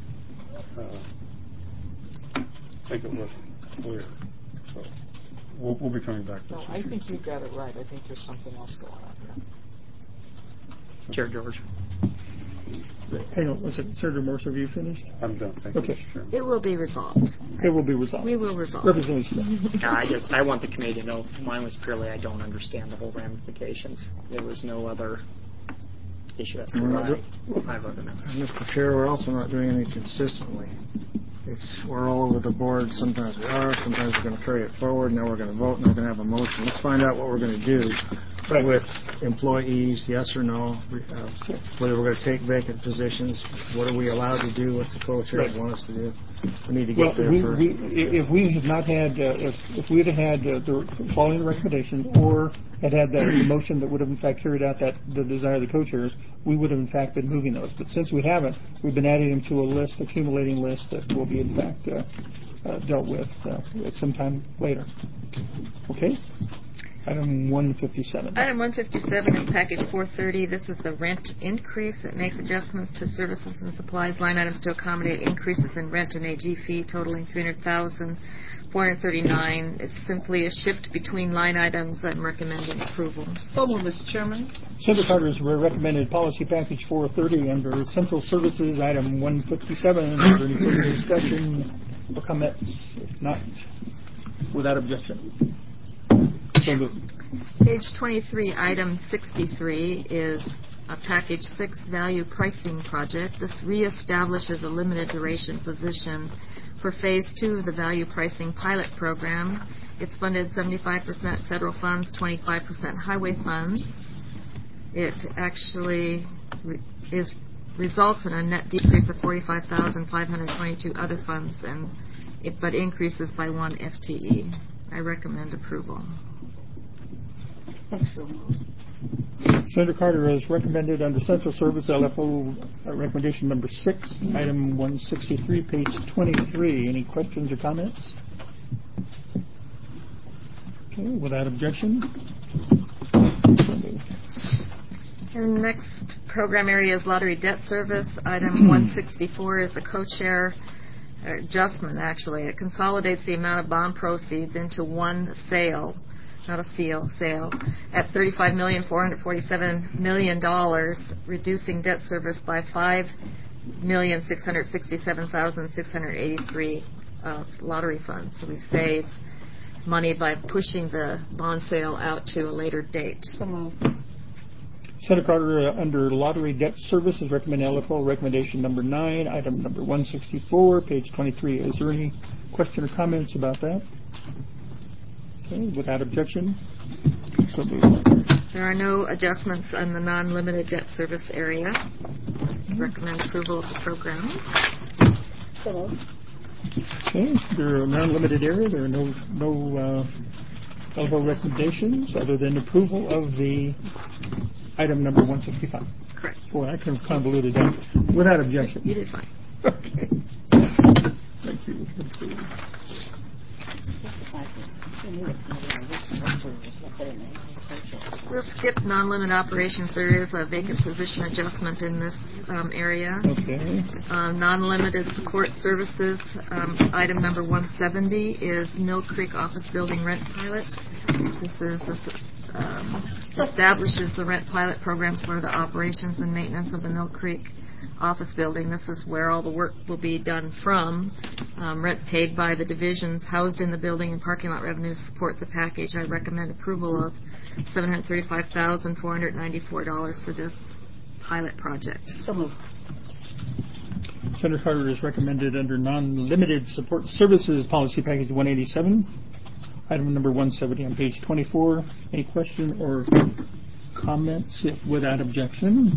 think it wasn't clear. So we'll be coming back to this. No, I think you got it right. I think there's something else going on here. Chair George. Hang on, listen, Senator Morse, have you finished? I'm done. Thank you, Okay. Mr. Chairman. It will be resolved. It will be resolved. We will resolve. Representative Smith. I want the committee to know mine was purely I don't understand the whole ramifications. There was no other issue as to why I voted no. Mr. Chair, we're also not doing anything consistently. We're all over the board. Sometimes we are. Sometimes we're going to carry it forward. Now we're going to vote. Now we're going to have a motion. Let's find out what we're going to do with employees, yes or no. Whether we're going to take vacant positions. What are we allowed to do? What's the co-chair want us to do? We need to get there first. If we had not had, if we had had the following recommendation, or had the motion that would have in fact carried out the desire of the co-chairs, we would have in fact been moving those. But since we haven't, we've been adding them to a list, accumulating list that will be in fact dealt with at some time later. Okay. Item 157. Item 157 is package 430. This is the rent increase. It makes adjustments to services and supplies line items to accommodate increases in rent and AG fee totaling $300,439. It's simply a shift between line items. I'm recommending approval. So moved, Mr. Chairman. Senator Carter's recommended policy package 430 under central services, item 157. Is there any further discussion or comments? If not, without objection. Page 23, item 63 is a package 6 value pricing project. This reestablishes a limited duration position for phase 2 of the value pricing pilot program. It's funded 75% federal funds, 25% highway funds. It actually is results in a net decrease of 45,522 other funds, but increases by 1 FTE. I recommend approval. Senator Carter has recommended under Central Service LFO recommendation number 6, item 163, page 23. Any questions or comments? Okay, without objection. And the next program area is Lottery Debt Service. Item 164 is the co-chair adjustment, actually. It consolidates the amount of bond proceeds into one sale, not a sale, at $35,447 million, reducing debt service by $5,667,683 of lottery funds. So we save money by pushing the bond sale out to a later date. Senator Carter, under Lottery Debt Service, is recommending LFO recommendation number 9, item number 164, page 23. Is there any question or comments about that? Okay, without objection. So there are no adjustments on the non-limited debt service area. Recommend approval of the program. Okay, there are non-limited area. There are no LFO recommendations other than approval of the item number 165. Correct. Boy, I could have convoluted that. Without objection. You did fine. Okay. Thank you. We'll skip non-limit operations. There is a vacant position adjustment in this area. Okay. Non-limited support services. Item number 170 is Mill Creek Office Building Rent Pilot. This is establishes the rent pilot program for the operations and maintenance of the Mill Creek office building. This is where all the work will be done from. Rent paid by the divisions housed in the building and parking lot revenues support the package. I recommend approval of $735,494 for this pilot project. So moved. Senator Carter is recommended under non-limited support services policy package 187. Item number 170 on page 24. Any question or comments? If without objection.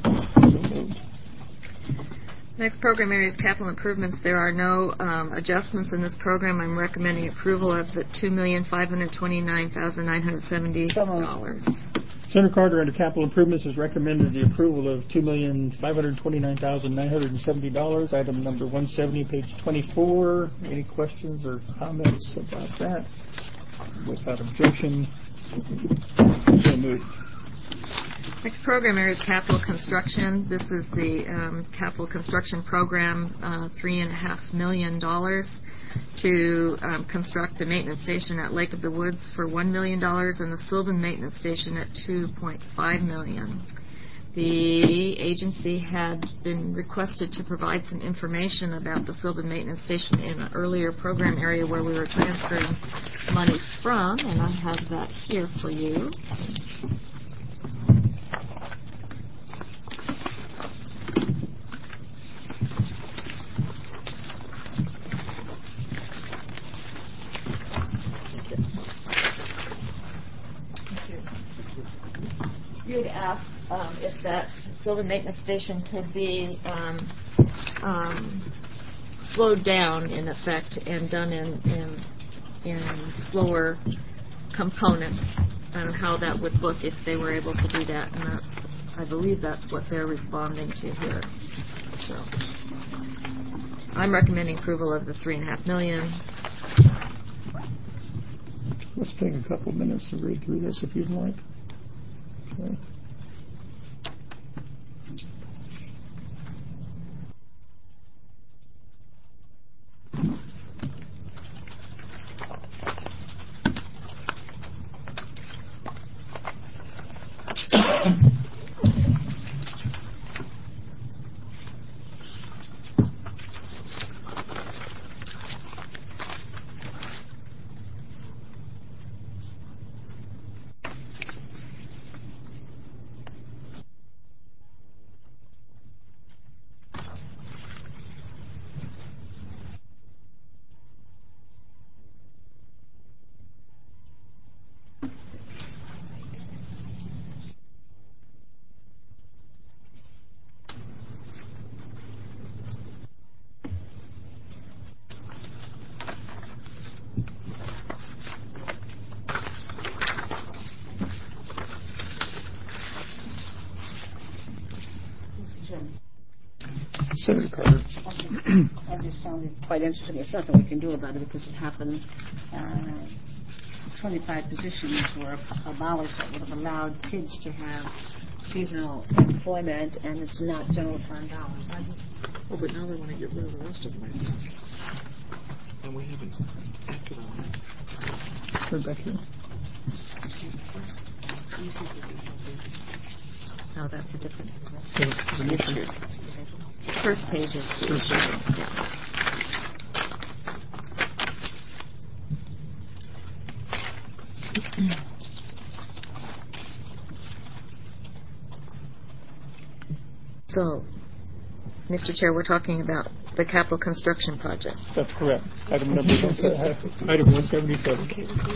Next program area is capital improvements. There are no adjustments in this program. I'm recommending approval of the $2,529,970. Senator Carter under capital improvements has recommended the approval of $2,529,970. Item number 170, page 24. Any questions or comments about that? Without objection, so moved. Next program area is capital construction. This is the capital construction program, $3.5 million to construct a maintenance station at Lake of the Woods for $1 million and the Sylvan Maintenance Station at $2.5 million. The agency had been requested to provide some information about the Sylvan Maintenance Station in an earlier program area where we were transferring money from, and I have that here for you. You had asked if that Sylvan Maintenance Station could be slowed down, in effect, and done in slower components, and how that would look if they were able to do that. And I believe that's what they're responding to here. So I'm recommending approval of the $3.5 million. Let's take a couple minutes to read through this if you'd like. Okay. Senator Carter. I just found it quite interesting. It's nothing we can do about it because it happened. 25 positions were abolished that would have allowed kids to have seasonal employment, and it's not general fund dollars. Oh, but now they want to get rid of the rest of them, I think. And we haven't acted on that. Turn back here. No, that's a different. Initiative. First page is. First page. Yeah. So, Mr. Chair, we're talking about the capital construction project. That's correct. Item 177.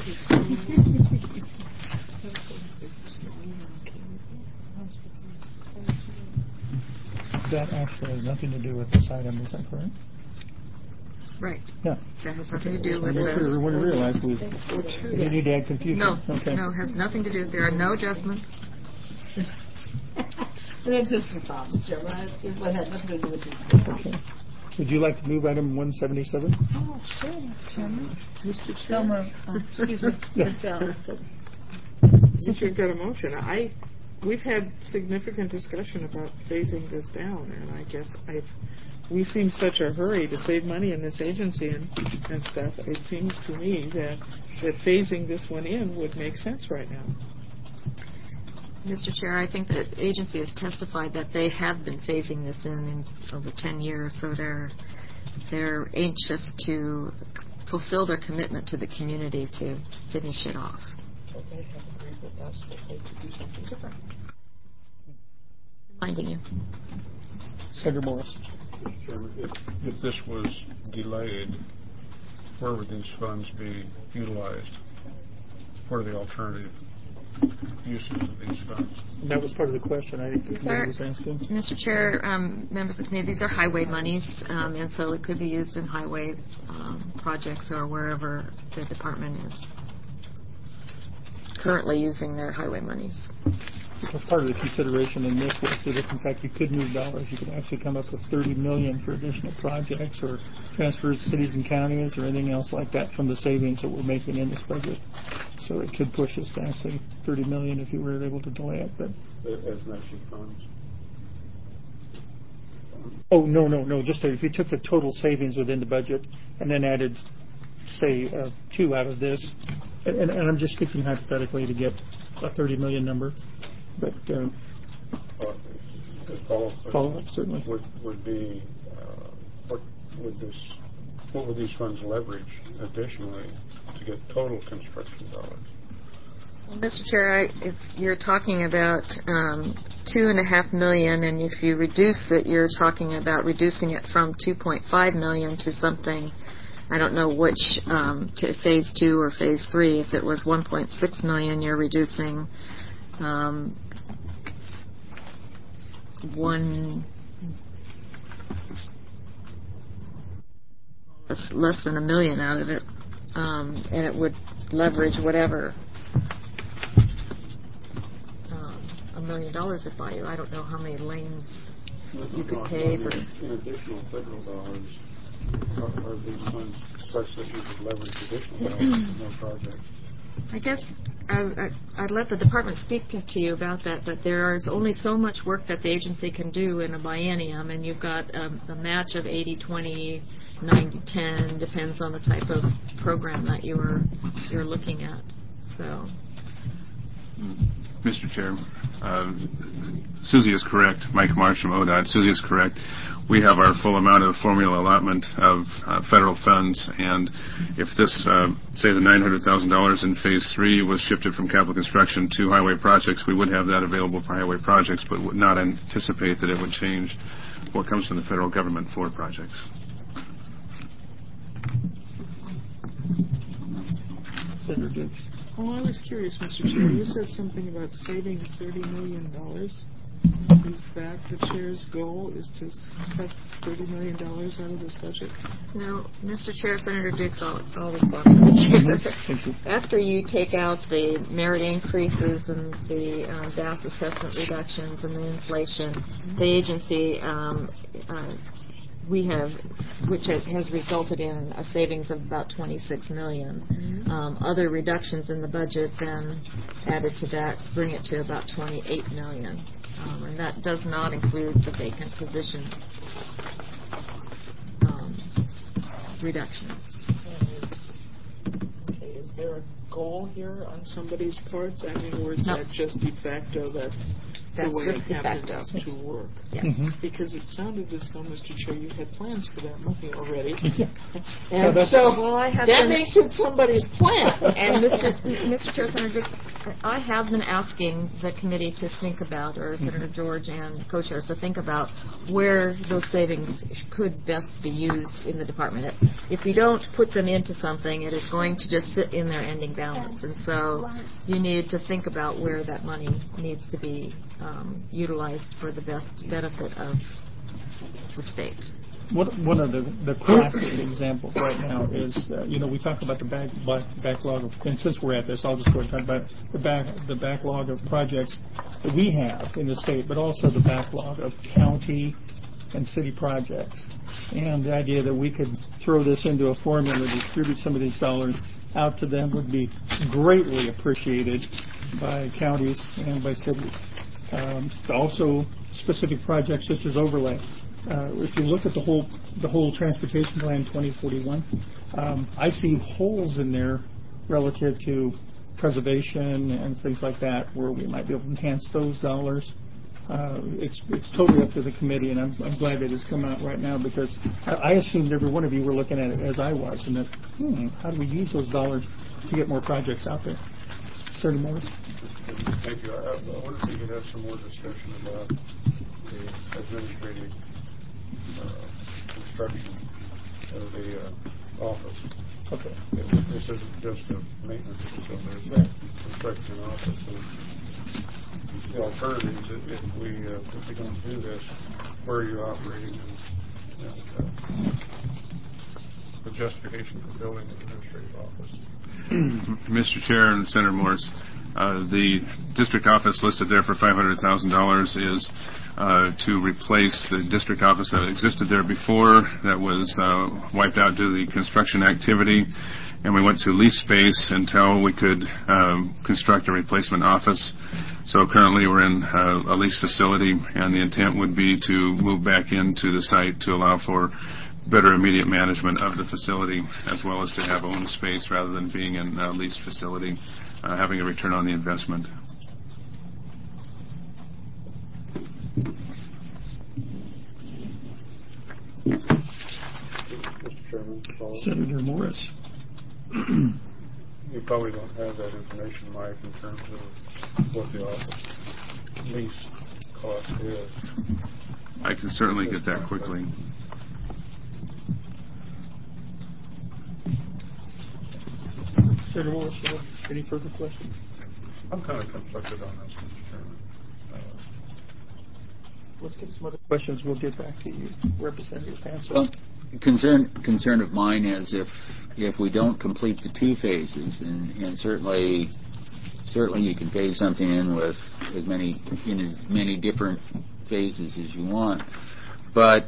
That actually has nothing to do with this item, is that correct? Right. Yeah. That has nothing to do with this. Everyone realize we need to add confusion. No, okay. No, it has nothing to do. There are no adjustments. That's just the problem, Chairman. It had nothing to do with this. Okay. Would you like to move item 177? Oh, sure, Mr. Chairman. Mr. So moved. Excuse me. Since you've got a motion, we've had significant discussion about phasing this down, and I guess we seem such a hurry to save money in this agency and stuff. It seems to me that phasing this one in would make sense right now. Mr. Chair, I think the agency has testified that they have been phasing this in over 10 years, so they're anxious to fulfill their commitment to the community to finish it off. So they have agreed with us that they could do something different. Reminding you. Senator Morris. Mr. Chairman, if this was delayed, where would these funds be utilized? What are the alternative uses of these funds? And that was part of the question I think the committee was asking. Mr. Chair, members of the committee, these are highway monies, and so it could be used in highway projects or wherever the department is currently using their highway monies. Because part of the consideration in this was that if, in fact, you could move dollars, you could actually come up with $30 million for additional projects or transfers to cities and counties or anything else like that from the savings that we're making in this budget. So it could push us to actually $30 million if you were able to delay it. But as matching funds? Oh, no. Just if you took the total savings within the budget and then added, say, 2 out of this, and I'm just speaking hypothetically to get a $30 million number. But follow-up certainly would be what would these funds leverage additionally to get total construction dollars? Well, Mr. Chair, if you're talking about $2.5 million, and if you reduce it, you're talking about reducing it from $2.5 million to something. I don't know which to phase 2 or phase 3. If it was $1.6 million, you're reducing. Less than $1 million out of it, and it would leverage whatever $1 million would buy you. I don't know how many lanes you could pave. In additional federal dollars, are these funds such that you could leverage additional dollars for more projects? I guess I'd let the department speak to you about that, but there is only so much work that the agency can do in a biennium, and you've got a match of 80-20, 90-10, depends on the type of program that you're looking at. So, Mr. Chair, Susie is correct. Mike Marsh from ODOT. Susie is correct. We have our full amount of formula allotment of federal funds, and if this, say the $900,000 in Phase 3 was shifted from capital construction to highway projects, we would have that available for highway projects, but would not anticipate that it would change what comes from the federal government for projects. Senator Dukes. Oh, I was curious, Mr. Chair. You said something about saving $30 million. Is that the chair's goal, is to cut $30 million out of this budget? Now, Mr. Chair, Senator Dukes, I'll respond to the chair. After you take out the merit increases and the DAS assessment reductions and the inflation, the agency which has resulted in a savings of about $26 million. Other reductions in the budget then added to that bring it to about $28 million. And that does not include the vacant position reduction. Is there a goal here on somebody's part? I mean, or is that just de facto? That's the way just it de facto. happens to work. Yeah. Because it sounded as though, Mr. Chair, you had plans for that money already. And that makes it somebody's plan. And Mr. Chair, Senator Dukes, I have been asking the committee to think about, or Senator George and co-chairs to think about where those savings could best be used in the department. If we don't put them into something, it is going to just sit in their ending balance. And so you need to think about where that money needs to be utilized for the best benefit of the state. One of the classic examples right now is, we talk about the backlog of, and since we're at this, I'll just go ahead and talk about the backlog of projects that we have in the state, but also the backlog of county and city projects. And the idea that we could throw this into a formula and distribute some of these dollars out to them would be greatly appreciated by counties and by cities. Also, specific projects such as overlay. If you look at the whole transportation plan 2041, I see holes in there relative to preservation and things like that, where we might be able to enhance those dollars. It's totally up to the committee, and I'm glad that it's come out right now, because I assumed every one of you were looking at it as I was, and that how do we use those dollars to get more projects out there? Senator Morris. Thank you. I wonder if you could have some more discussion about the administrative construction of the office. Okay. This isn't just a maintenance facility, it's a construction office. And the alternatives, if we don't do this, where are you operating, and the justification for building an administrative office? Mr. Chair and Senator Morris, the district office listed there for $500,000 is to replace the district office that existed there before, that was wiped out due to the construction activity, and we went to lease space until we could construct a replacement office. So currently we're in a lease facility, and the intent would be to move back into the site to allow for better immediate management of the facility, as well as to have own space rather than being in a leased facility, having a return on the investment. Mr. Chairman, Senator Morris. You probably don't have that information, Mike, in terms of what the office lease cost is. I can certainly get that quickly. Senator Morris, any further questions? I'm kind of conflicted on this, Mr. Chairman. Let's get some other questions. We'll get back to you, Representative Hansel. Well, concern of mine is if we don't complete the two phases, and certainly you can phase something in with as many different phases as you want, but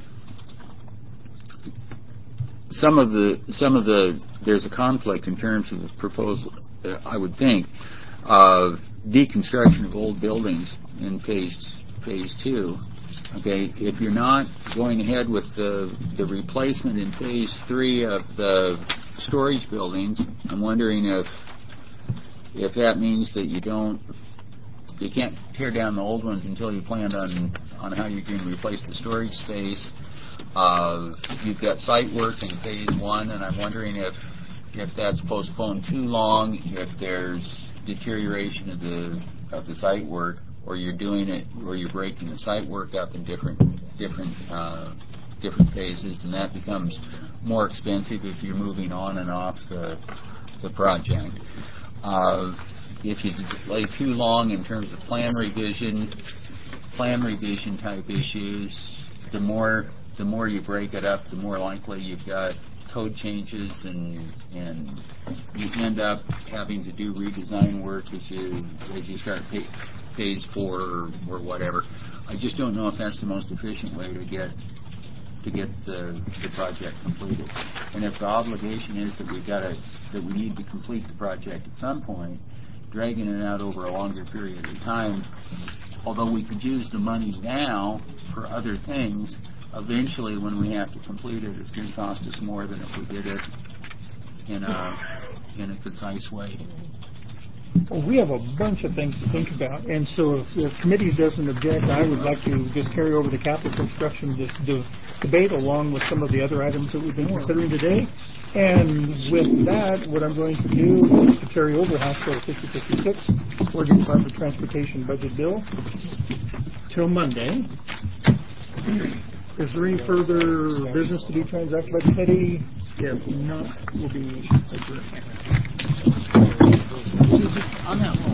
some of the there's a conflict in terms of the proposal, I would think, of deconstruction of old buildings in phase 2. Okay, if you're not going ahead with the replacement in phase 3 of the storage buildings, I'm wondering if that means that you can't tear down the old ones until you plan on how you're going to replace the storage space. You've got site work in phase 1, and I'm wondering if that's postponed too long, if there's deterioration of the site work, or you're doing it, or you're breaking the site work up in different phases, and that becomes more expensive if you're moving on and off the project. If you delay too long in terms of plan revision, plan revision type issues, the more you break it up, the more likely you've got code changes, and you end up having to do redesign work as you start phase 4 or whatever. I just don't know if that's the most efficient way to get the project completed. And if the obligation is that we need to complete the project at some point, dragging it out over a longer period of time, although we could use the money now for other things, eventually when we have to complete it, it's going to cost us more than if we did it in a concise way. Well, we have a bunch of things to think about, and so if the committee doesn't object, I would like to just carry over the capital construction debate along with some of the other items that we've been considering today. And with that, what I'm going to do is to carry over House Bill 5056, Oregon Department of Transportation Budget Bill, till Monday. Is there any further business to be transacted by the committee? If not, we'll be adjourned. On that one.